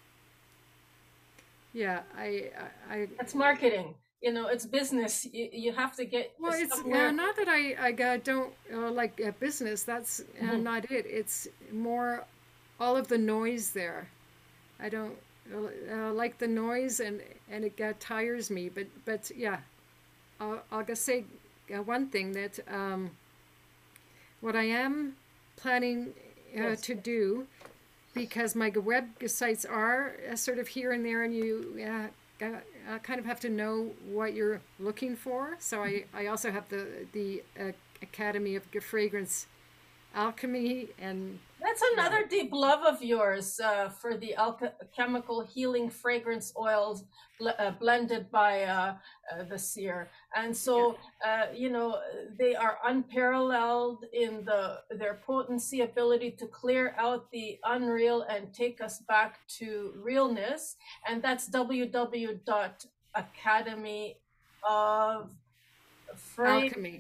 Yeah, I I. I
That's marketing. You know, it's business. You, you have to get
well, it's
somewhere.
uh, not that I I uh, don't uh, like uh, business. That's uh,
Mhm.
not it. It's more all of the noise there. I don't uh, like the noise, and and it uh, tires me. But but yeah, I'll, I'll just say uh, one thing that um, what I am planning uh,
Yes.
to do, because my websites are uh, sort of here and there, and you uh, uh, uh, kind of have to know what you're looking for. So I, I also have the the uh, Academy of Fragrance Alchemy, and
That's another deep love of yours uh, for the alchemical healing fragrance oils bl- uh, blended by uh, uh, the seer. And so, uh, you know, they are unparalleled in the their potency, ability to clear out the unreal and take us back to realness. And that's w w w dot academy of Fra-
alchemy.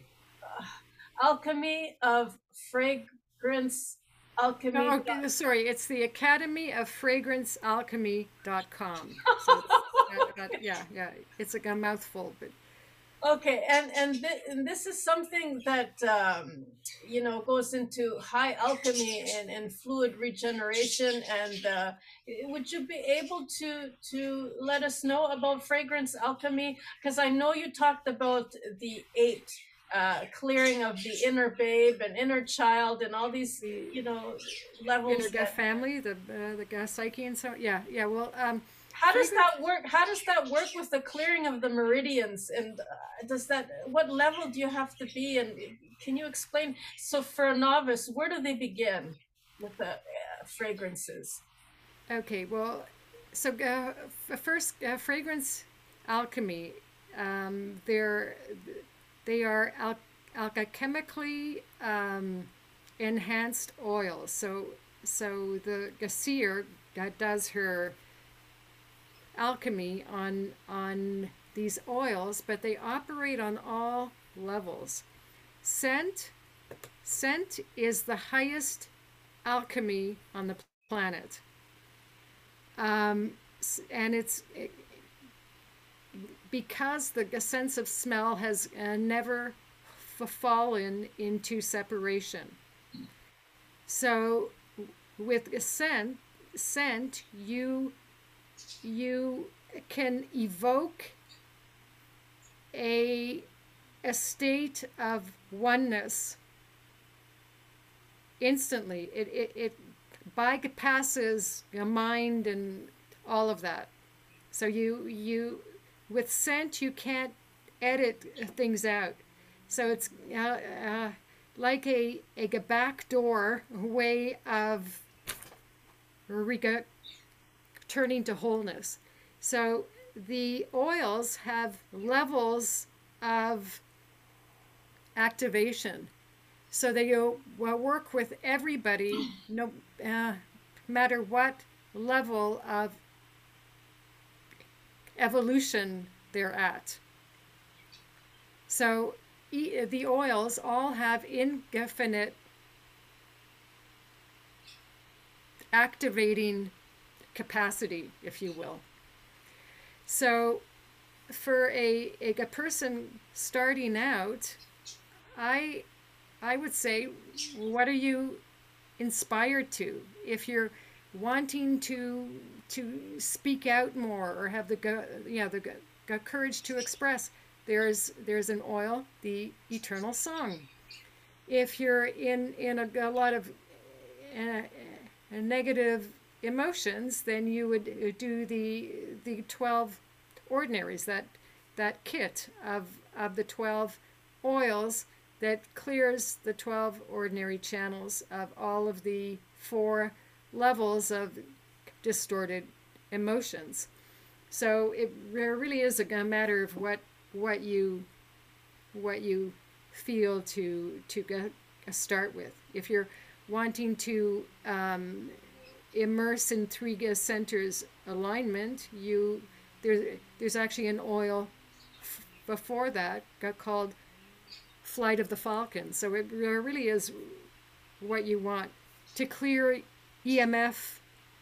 alchemy of fragrance alchemy.
Oh, okay, sorry, it's the Academy of Fragrance Alchemy dot com. So it's, uh, uh, yeah, yeah, it's like a mouthful, but
Okay, and and, th- and this is something that um, you know goes into high alchemy and, and fluid regeneration. And uh, would you be able to to let us know about fragrance alchemy? Because I know you talked about the eight uh, clearing of the inner babe and inner child and all these
the
you know
inner
levels.
gut family, the uh, the gut psyche, and so yeah, yeah. Well, um,
How does
fragrance.
that work? How does that work with the clearing of the meridians? And uh, does that, what level do you have to be? And can you explain? So for a novice, where do they begin with the uh, fragrances?
Okay, well, so uh, f- first, uh, fragrance alchemy. Um, they're they are al- alchemically um, enhanced oils. So so the seer that does her alchemy on on these oils, but they operate on all levels. Scent scent is the highest alchemy on the planet. Um, and it's it, because the sense of smell has uh, never f- fallen into separation. So with scent, scent you you can evoke a a state of oneness instantly. It it, it bypasses your mind and all of that. So you you with scent you can't edit things out. So it's uh, uh, like a a backdoor way of returning to wholeness. So the oils have levels of activation. So they go well, work with everybody, no uh, matter what level of evolution they're at. So the oils all have infinite activating capacity, if you will. So for a, a, a person starting out, I I would say, what are you inspired to? If you're wanting to to speak out more or have the you know the, the courage to express, there's there's an oil, the Eternal Song. If you're in in a, a lot of uh, negative emotions, then you would do the the twelve ordinaries, that that kit of of the twelve oils that clears the twelve ordinary channels of all of the four levels of distorted emotions. So it really is a matter of what what you what you feel to to get, start with. If you're wanting to um, immerse in three centers alignment, you there's there's actually an oil f- before that got called Flight of the Falcon. So it really is what you want to clear E M F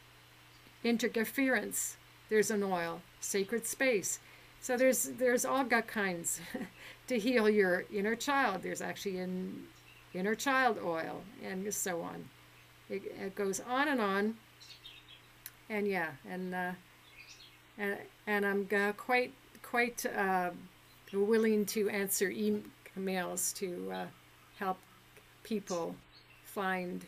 interference. There's an oil, Sacred Space. So there's there's all gut kinds to heal your inner child. There's actually an inner child oil, and so on. It, it goes on and on. And yeah, and uh, and and I'm uh, quite quite uh, willing to answer emails to uh, help people find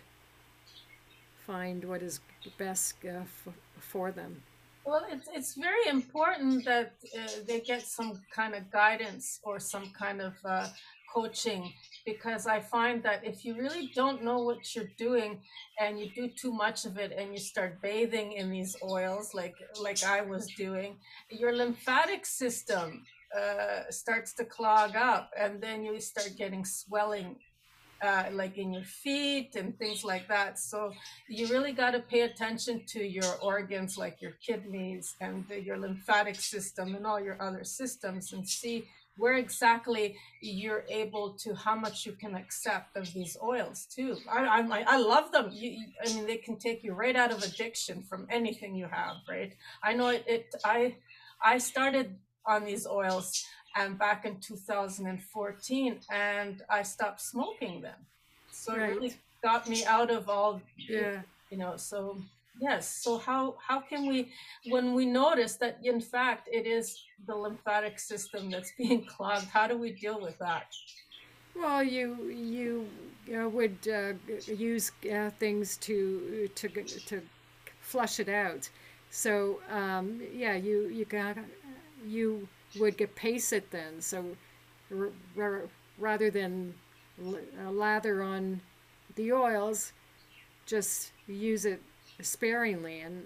find what is best uh, f- for them.
Well, it's it's very important that uh, they get some kind of guidance or some kind of uh, coaching, because I find that if you really don't know what you're doing and you do too much of it and you start bathing in these oils like like I was doing, your lymphatic system uh, starts to clog up, and then you start getting swelling uh, like in your feet and things like that. So you really got to pay attention to your organs, like your kidneys and the, your lymphatic system and all your other systems, and see where exactly you're able to, how much you can accept of these oils too. I I, I love them. You, I mean, they can take you right out of addiction from anything you have, right? I know it. it I I started on these oils and back in two thousand fourteen, and I stopped smoking them. So it
Right.
really got me out of all,
Yeah.
you know, so yes. So how, how can we, when we notice that in fact it is the lymphatic system that's being clogged, how do we deal with that?
Well, you you uh, would uh, use uh, things to to to flush it out. So um, yeah, you you got you would get pace it then. So r- r- rather than l- uh, lather on the oils, just use it sparingly and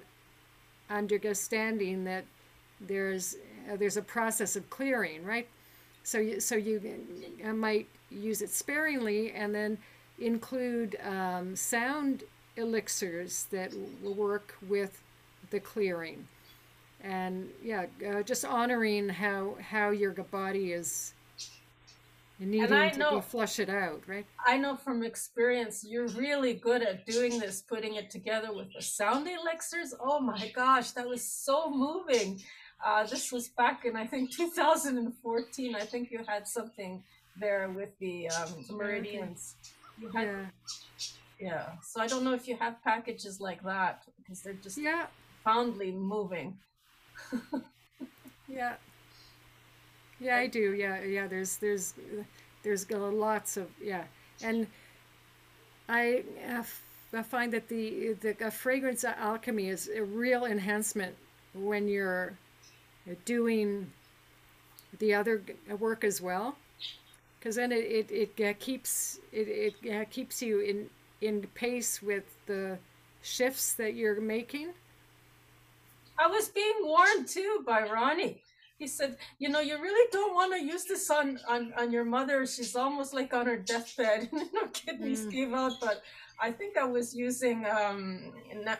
understanding that there's uh, there's a process of clearing, right? So you, so you uh, might use it sparingly, and then include um, sound elixirs that will work with the clearing. And yeah, uh, just honoring how how your body is needing to be
know
flush it out, right?
I know from experience, you're really good at doing this, putting it together with the sound elixirs. Oh my gosh, that was so moving. Uh, this was back in, I think, two thousand fourteen. I think you had something there with the um, meridians. You had,
Yeah,
yeah. So I don't know if you have packages like that, because they're just
yeah,
profoundly moving.
yeah, yeah. I do. Yeah, yeah. There's there's there's uh, lots of yeah, and I, uh, f- I find that the the uh, fragrance alchemy is a real enhancement when you're doing the other g- work as well, because then it it, it uh, keeps it it uh, keeps you in in pace with the shifts that you're making.
I was being warned too by Ronnie. He said, you know, you really don't want to use this on, on, on your mother. She's almost like on her deathbed. Her kidneys
Mm.
gave out, but I think I was using um,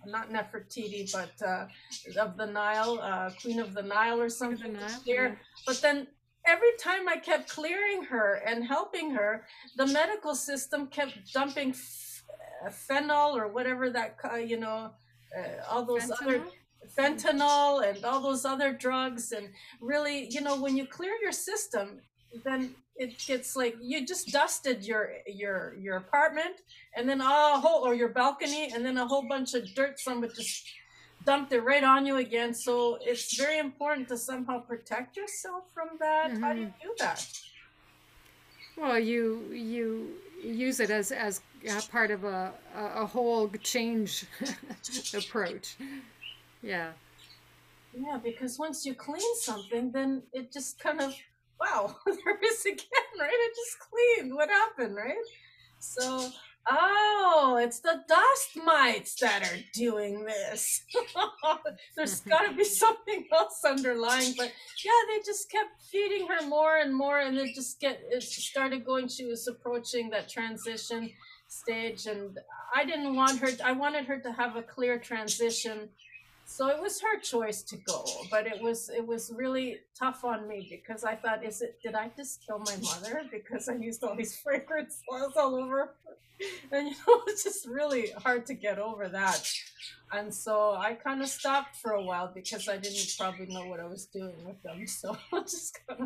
not Nefertiti, but uh, of the Nile, uh, Queen of the Nile or something.
The Nile,
Clear.
yeah.
But then every time I kept clearing her and helping her, the medical system kept dumping f- phenol or whatever that, uh, you know, uh, all those other
Fentanyl?
fentanyl and all those other drugs. And really, you know, when you clear your system, then it gets like you just dusted your your your apartment, and then a whole, or your balcony, and then a whole bunch of dirt, someone just dumped it right on you again. So it's very important to somehow protect yourself from that. How do you
Hmm.
do that?
Well, you you use it as as uh, part of a a, a whole change approach. Yeah.
Yeah, because once you clean something, then it just kind of, wow, there it is again, right? It just cleaned. What happened, right? So, oh, it's the dust mites that are doing this. There's got to be something else underlying, but yeah, they just kept feeding her more and more, and it just get it started going. She was approaching that transition stage, and I didn't want her. I wanted her to have a clear transition, so it was her choice to go, but it was it was really tough on me because I thought, is it, did I just kill my mother because I used all these fragrance oils all over? And you know, it's just really hard to get over that. And so I kind of stopped for a while because I didn't probably know what I was doing with them. So I just kind of,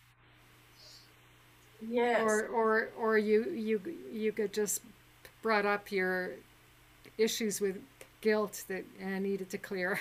yes.
Or or or you you you could just brought up your issues with guilt that uh, needed to clear.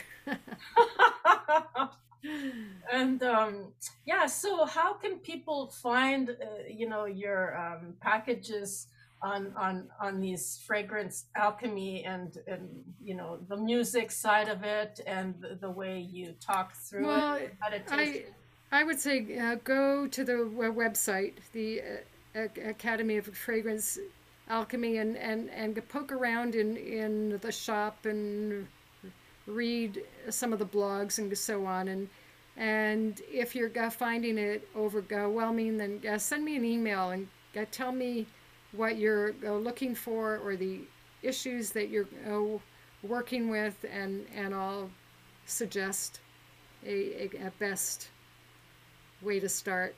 And um, yeah, so how can people find, uh, you know, your um, packages on on on these fragrance alchemy, and and you know, the music side of it, and the, the way you talk through it,
Well,
meditation?
I I would say uh, go to the w- website, the uh, Ac- Academy of Fragrance Alchemy, and, and, and poke around in, in the shop and read some of the blogs and so on. And and if you're uh, finding it overwhelming, then uh, send me an email and uh, tell me what you're uh, looking for or the issues that you're uh, working with, and, and I'll suggest a, a, a best way to start.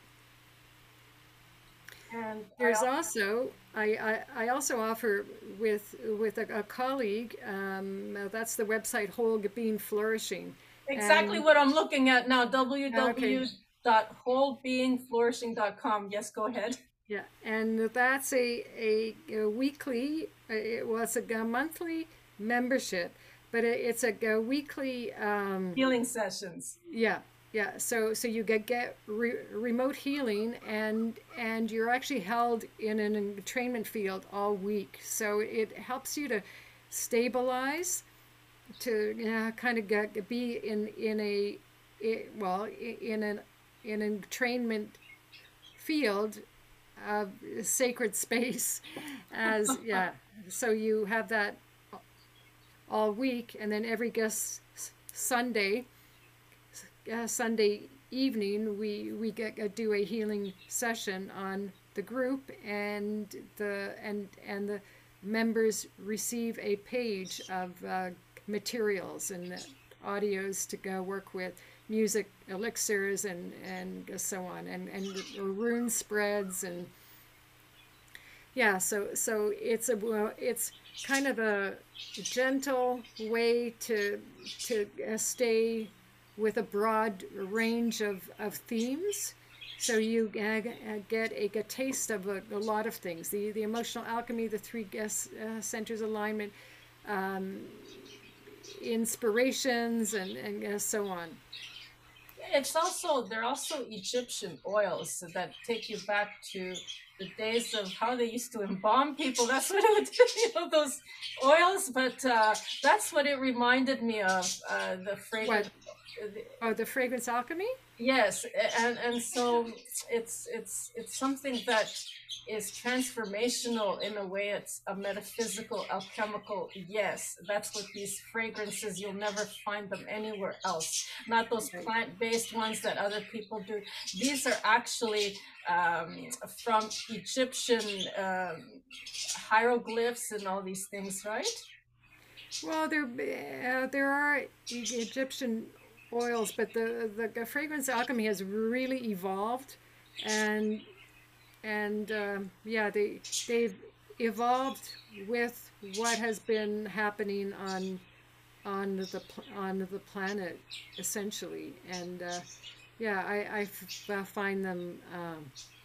And I
There's also I, I, I also offer with with a, a colleague. Um, uh, that's the website Whole Being Flourishing,
exactly
and
what I'm looking at now,
okay,
w w w dot whole being flourishing dot com. Yes, go ahead.
yeah, and that's a a, a weekly. uh, It was a, a monthly membership, but it, it's a, a weekly. Um,
Healing sessions.
Yeah, yeah. So so you get get re remote healing, and and you're actually held in an entrainment field all week. So it helps you to stabilize, to you know, kind of get be in in a I well in an in an entrainment field of sacred space, as yeah. So you have that all week, and then every guest Sunday uh, Sunday evening, we we get uh, do a healing session on the group, and the and and the members receive a page of uh, materials and audios to go work with, music elixirs and and so on, and and rune spreads, and yeah, so so it's a well, it's kind of a gentle way to to uh, stay with a broad range of, of themes. So you uh, get a, a taste of a, a lot of things: the the emotional alchemy, the three guest uh, centers alignment, um, inspirations, and and uh, so on.
It's also, they're also Egyptian oils that take you back to the days of how they used to embalm people. That's what it would do, you know, those oils. But uh, that's what it reminded me of, uh, the fragrance.
What? Oh, the fragrance alchemy?
Yes, and and so it's it's it's something that is transformational in a way. It's a metaphysical, alchemical. Yes, that's what these fragrances. You'll never find them anywhere else. Not those
Right.
plant-based ones that other people do. These are actually um, from Egyptian um, hieroglyphs and all these things, right?
Well, there uh, there are E- Egyptian oils, but the, the fragrance alchemy has really evolved, and and um, yeah, they they've evolved with what has been happening on on the pl- on the planet essentially, and uh, yeah, I I f- uh, find them um,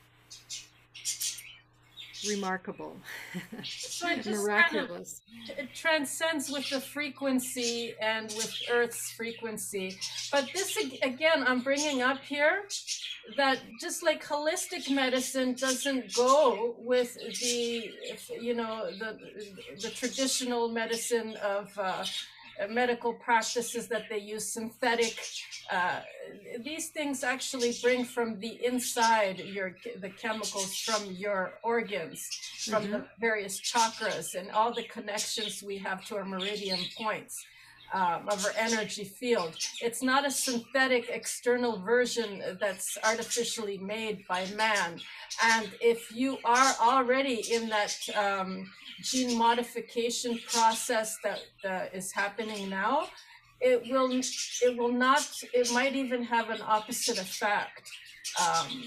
remarkable,
So it just kind of
miraculous.
it transcends with the frequency and with Earth's frequency. But this ag- again, I'm bringing up here that just like holistic medicine doesn't go with the, if, you know, the the traditional medicine of uh, uh, medical practices that they use synthetic. Uh, these things actually bring from the inside your the chemicals from your organs, from
Hmm.
the various chakras and all the connections we have to our meridian points. Um, of our energy field. It's not a synthetic external version that's artificially made by man. And if you are already in that um, gene modification process that uh, is happening now, it will it will not. It might even have an opposite effect. Um,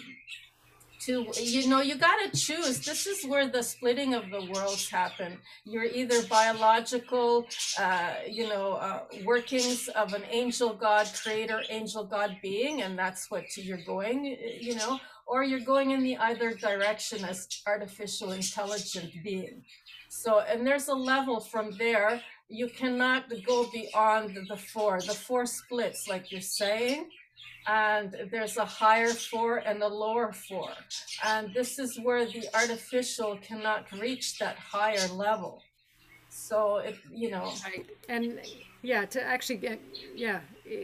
to you know you got to choose. This is where the splitting of the worlds happen. You're either biological uh, you know uh, workings of an angel god creator, angel god being, and that's what you're going, you know or you're going in the other direction as artificial intelligent being. So, and there's a level from there. You cannot go beyond the four. The four splits, like you're saying, and there's a higher four and a lower four. And this is where the artificial cannot reach that higher level. So, it, you know,
Right. And yeah, to actually get, yeah,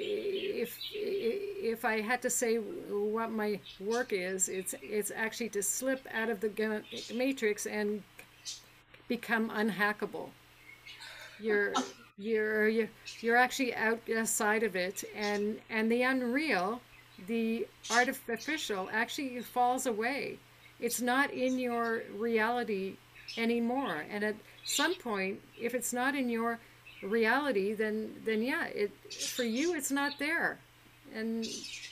if if I had to say what my work is, it's it's actually to slip out of the ga- matrix and become unhackable. You're you're you're, you're actually outside of it, and and the unreal, the artificial actually falls away. It's not in your reality anymore. And at some point, if it's not in your reality, then then yeah, it for you it's not there. And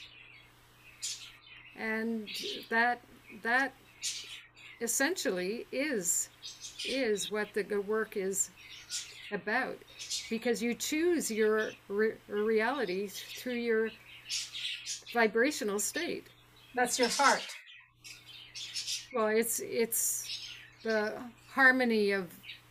and that that essentially is is what the good work is about, because you choose your re- reality through your vibrational state.
that's your heart.
Well, it's it's the harmony of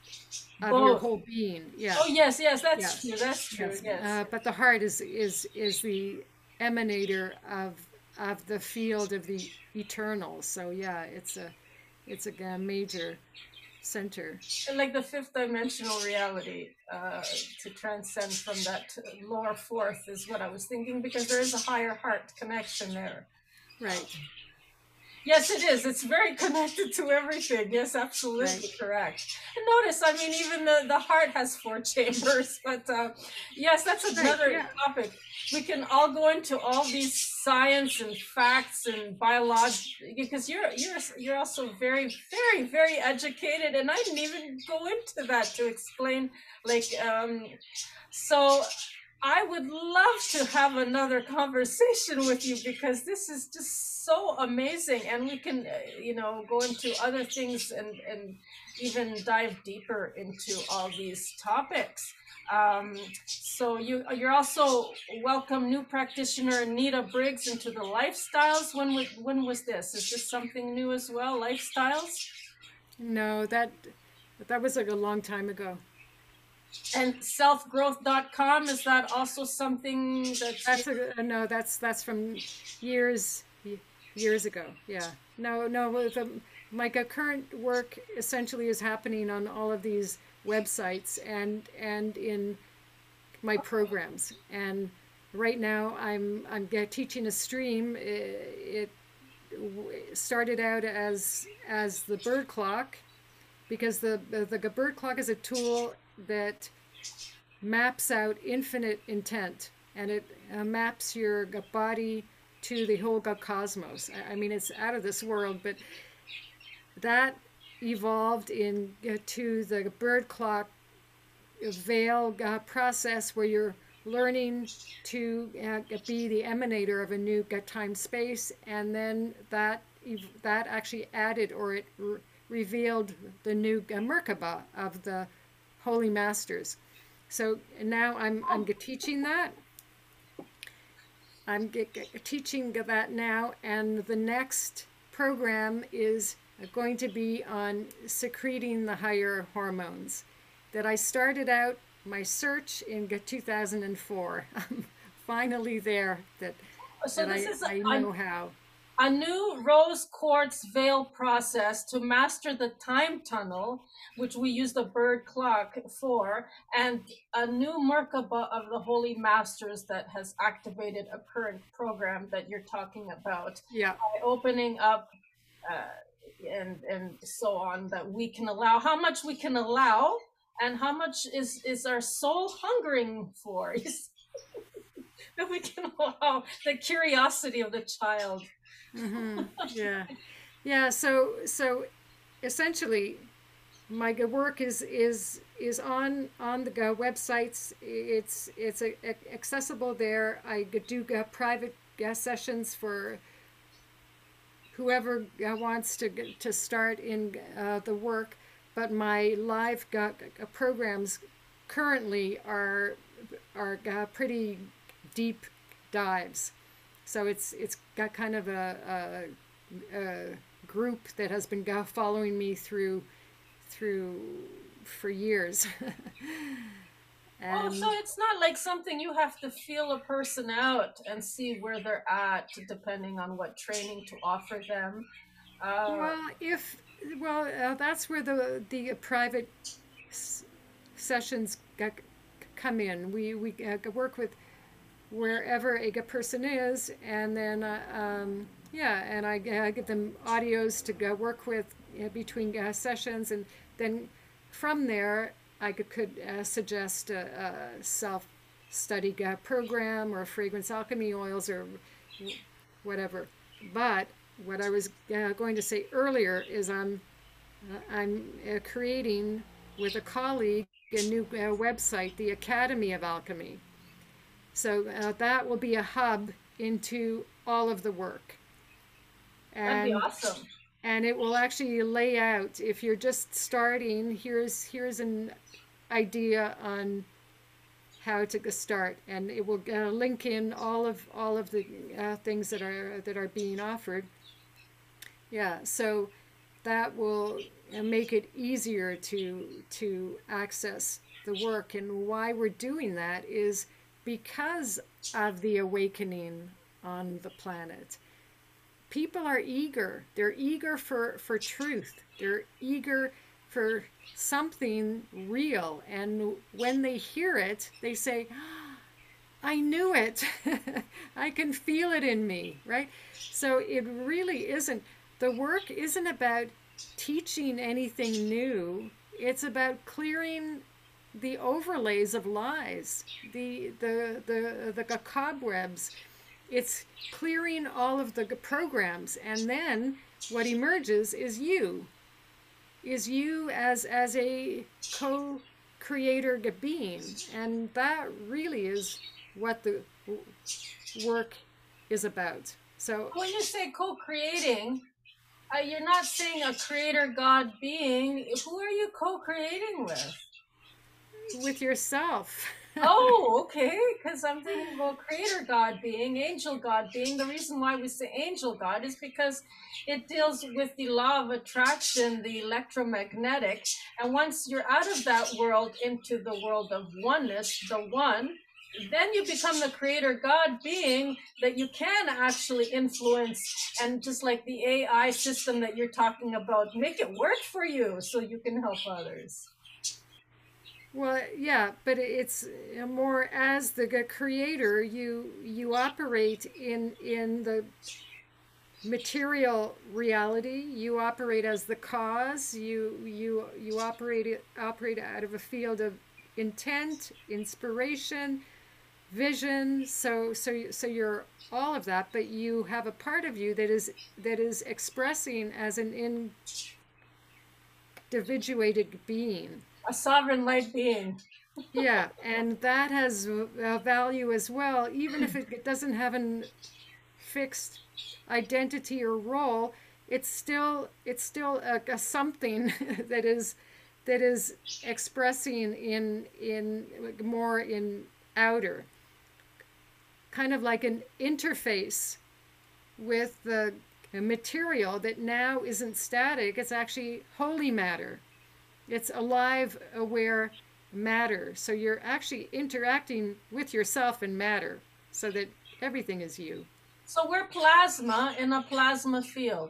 of your
Both.
whole being. Yeah,
Oh, yes, yes, that's
yeah,
true. That's true.
yes.
Yes.
Uh, but the heart is is is the emanator of of the field of the eternal. So yeah, it's a it's a, a major center.
And like the fifth dimensional reality, uh, to transcend from that lower fourth is what I was thinking, because there is a higher heart connection there.
Right,
Yes, it is. It's very connected to everything. Yes,
right,
absolutely correct. And notice, I mean, even the, the heart has four chambers. But uh, yes, that's
right.
another
Yeah,
topic. We can all go into all these science and facts and biology, because you're you're you're also very very very educated, and I didn't even go into that to explain, like um, so. I would love to have another conversation with you, because this is just so amazing, and we can, uh, you know, go into other things, and and even dive deeper into all these topics. Um, so you you're also welcome, new practitioner Nita Briggs, into the lifestyles. When was when was this? Is this something new as well? Lifestyles.
no, that that was like a long time ago.
And self growth dot com, is that also something that's
That's a, no, that's that's from years years ago. Yeah. No, no. well, The, my current work essentially is happening on all of these websites and and in my programs. And right now, I'm I'm get- teaching a stream. It, it started out as as the bird clock, because the, the the bird clock is a tool that maps out infinite intent, and it uh, maps your body to the whole cosmos. I mean, it's out of this world, but that evolved in uh, to the bird clock veil uh, process where you're learning to uh, be the emanator of a new time space, and then that that actually added, or it re revealed the new Merkaba of the Holy Masters. So now I'm I'm teaching that. I'm teaching that now, and the next program is going to be on secreting the higher hormones. That I started out my search in two thousand four. I'm finally there. That,
so
that
this
I,
is
I
a,
know how.
A new rose quartz veil process to master the time tunnel, which we use the bird clock for, and a new Merkaba of the Holy Masters that has activated a current program that you're talking about.
Yeah.
By opening up uh, and and so on, that we can allow, how much we can allow, and how much is, is our soul hungering for. That we can allow the curiosity of the child.
Mm-hmm. Yeah, yeah. So, so essentially, my work is is is on on the websites. It's it's a, a accessible there. I do private sessions for whoever wants to to start in uh, the work. But my live programs currently are are pretty deep dives. So it's it's got kind of a, a, a group that has been following me through through for years.
Oh, so it's not like something you have to feel a person out and see where they're at, depending on what training to offer them.
Uh, well, if well, uh, that's where the the private s sessions come in. We we uh, work with wherever a person is, and then uh, um, yeah, and I, I give them audios to go work with uh, between uh, sessions, and then from there I could, could uh, suggest a, a self-study uh, program or fragrance alchemy oils or whatever. But what I was uh, going to say earlier is I'm uh, I'm uh, creating with a colleague a new uh, website, the Academy of Alchemy. So uh, that will be a hub into all of the work.
And, that'd be awesome.
And it will actually lay out, if you're just starting, here's here's an idea on how to start, and it will uh, link in all of all of the uh, things that are that are being offered. Yeah, so that will make it easier to to access the work. And why we're doing that is because of the awakening on the planet. People are eager. They're eager for, for truth. They're eager for something real. And when they hear it, they say, oh, I knew it. I can feel it in me, right? So it really isn't, the work isn't about teaching anything new. It's about clearing the overlays of lies, the the the the cobwebs. It's clearing all of the programs, and then what emerges is you, is you as as a co-creator being, and that really is what the work is about. So
when you say co-creating, uh, you're not saying a creator God being. Who are you co-creating with?
With yourself.
Oh, okay, because I'm thinking about creator God being, angel God being. The reason why we say angel God is because it deals with the law of attraction, the electromagnetic, and once you're out of that world into the world of oneness, the one, then you become the creator God being that you can actually influence, and just like the A I system that you're talking about, make it work for you so you can help others.
Well, yeah, but it's more as the creator. You you operate in in the material reality. You operate as the cause. You you you operate operate out of a field of intent, inspiration, vision. So so so you're all of that, but you have a part of you that is that is expressing as an individuated being.
A sovereign light being.
Yeah, and that has a value as well, even if it doesn't have an fixed identity or role. It's still it's still a, a something that is that is expressing in in more in outer, kind of like an interface with the material that now isn't static. It's actually holy matter. It's alive, aware matter. So you're actually interacting with yourself in matter, so that everything is you.
So we're plasma in a plasma field.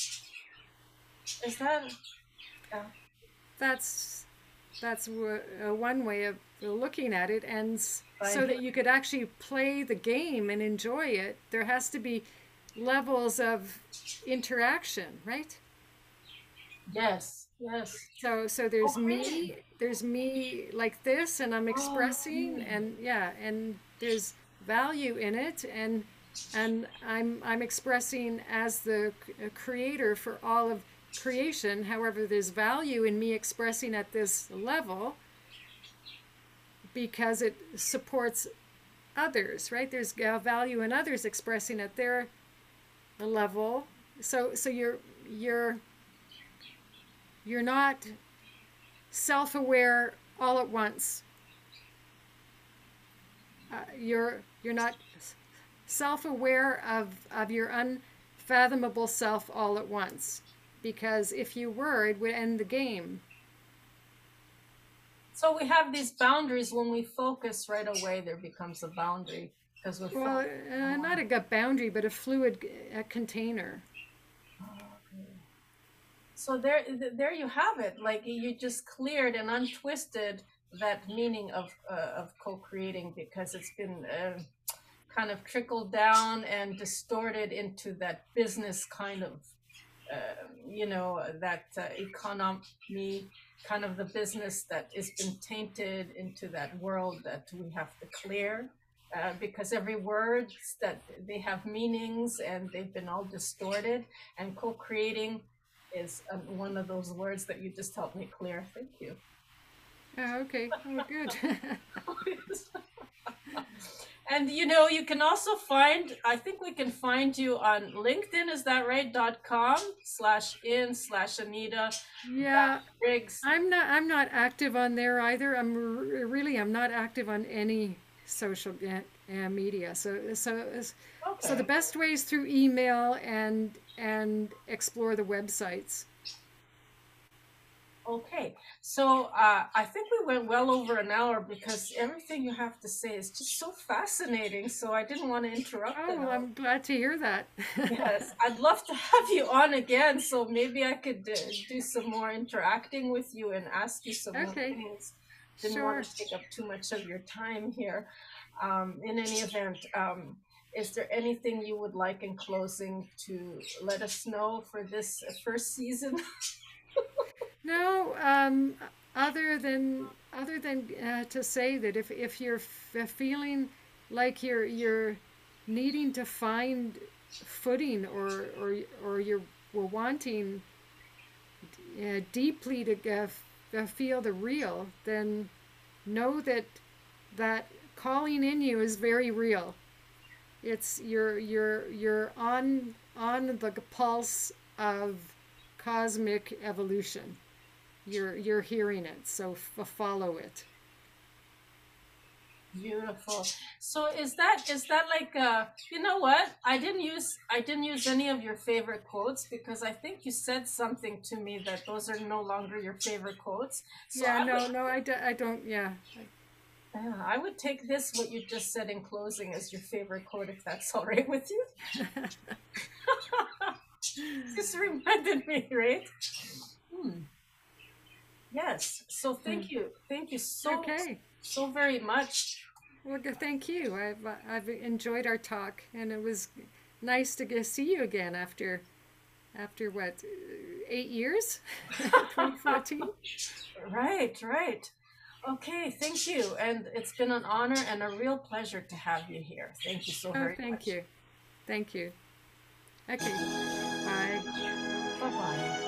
Is that? Yeah.
That's that's uh, one way of looking at it, and so
Right.
that you could actually play the game and enjoy it, there has to be levels of interaction, right?
Yes. Yes.
So so there's
Okay.
me, there's me like this, and I'm
Oh,
expressing,
okay.
and yeah, and there's value in it, and and I'm I'm expressing as the creator for all of creation. However, there's value in me expressing at this level because it supports others, right? There's value in others expressing at their level. So so you're you're you're not self-aware all at once. Uh, you're you're not self-aware of of your unfathomable self all at once, because if you were, it would end the game.
So we have these boundaries when we focus right away. There becomes a boundary because we're
Well,
focused
uh, not
on.
a boundary, but a fluid a container.
Okay. So there, th- there you have it. Like you just cleared and untwisted that meaning of uh, of co-creating because it's been uh, kind of trickled down and distorted into that business kind of uh, you know that uh, economy kind of the business that has been tainted into that world that we have to clear uh, because every word that they have meanings and they've been all distorted and co-creating is um, one of those words that you just helped me clear. Thank you.
Oh, okay. Oh, good.
And you know, you can also find, I think we can find you on LinkedIn, is that right? Dot com slash in slash Anita
Yeah,
Briggs.
I'm not. I'm not active on there either. I'm r- really. I'm not active on any social uh, media. So so so the
Okay.
best way is through email and and explore the websites.
Okay. So uh, I think we went well over an hour because everything you have to say is just so fascinating. So I didn't want to interrupt
Oh
it.
well, I'm glad to hear that.
Yes, I'd love to have you on again. So maybe I could uh, do some more interacting with you and ask you some more
Okay,
things. Didn't want
sure.
to take up too much of your time here. Um, in any event, um, is there anything you would like in closing to let us know for this first season?
No, um, other than other than uh, to say that if if you're f- feeling like you're you're needing to find footing, or or or you're were wanting uh, deeply to uh, f- feel the real, then know that that calling in you is very real. It's you're you're you're on on the pulse of cosmic evolution. You're you're hearing it, so f- follow it.
Beautiful. So is that is that like uh you know what? I didn't use I didn't use any of your favorite quotes because I think you said something to me that those are no longer your favorite quotes. So
Yeah,
I would
no, no, I, do, I don't. Yeah,
yeah, I would take this what you just said in closing as your favorite quote if that's all right with you. Just reminded me, right? Hmm. Yes. So thank you. Thank you so
okay.
so very much.
Well, good, thank you. I've I've enjoyed our talk, and it was nice to get, see you again after after what, eight years, twenty fourteen.
Right, right. Okay, thank you. And it's been an honor and a real pleasure to have you here. Thank you so
Oh,
very
thank
much.
you, thank you. Okay, bye.
Bye bye.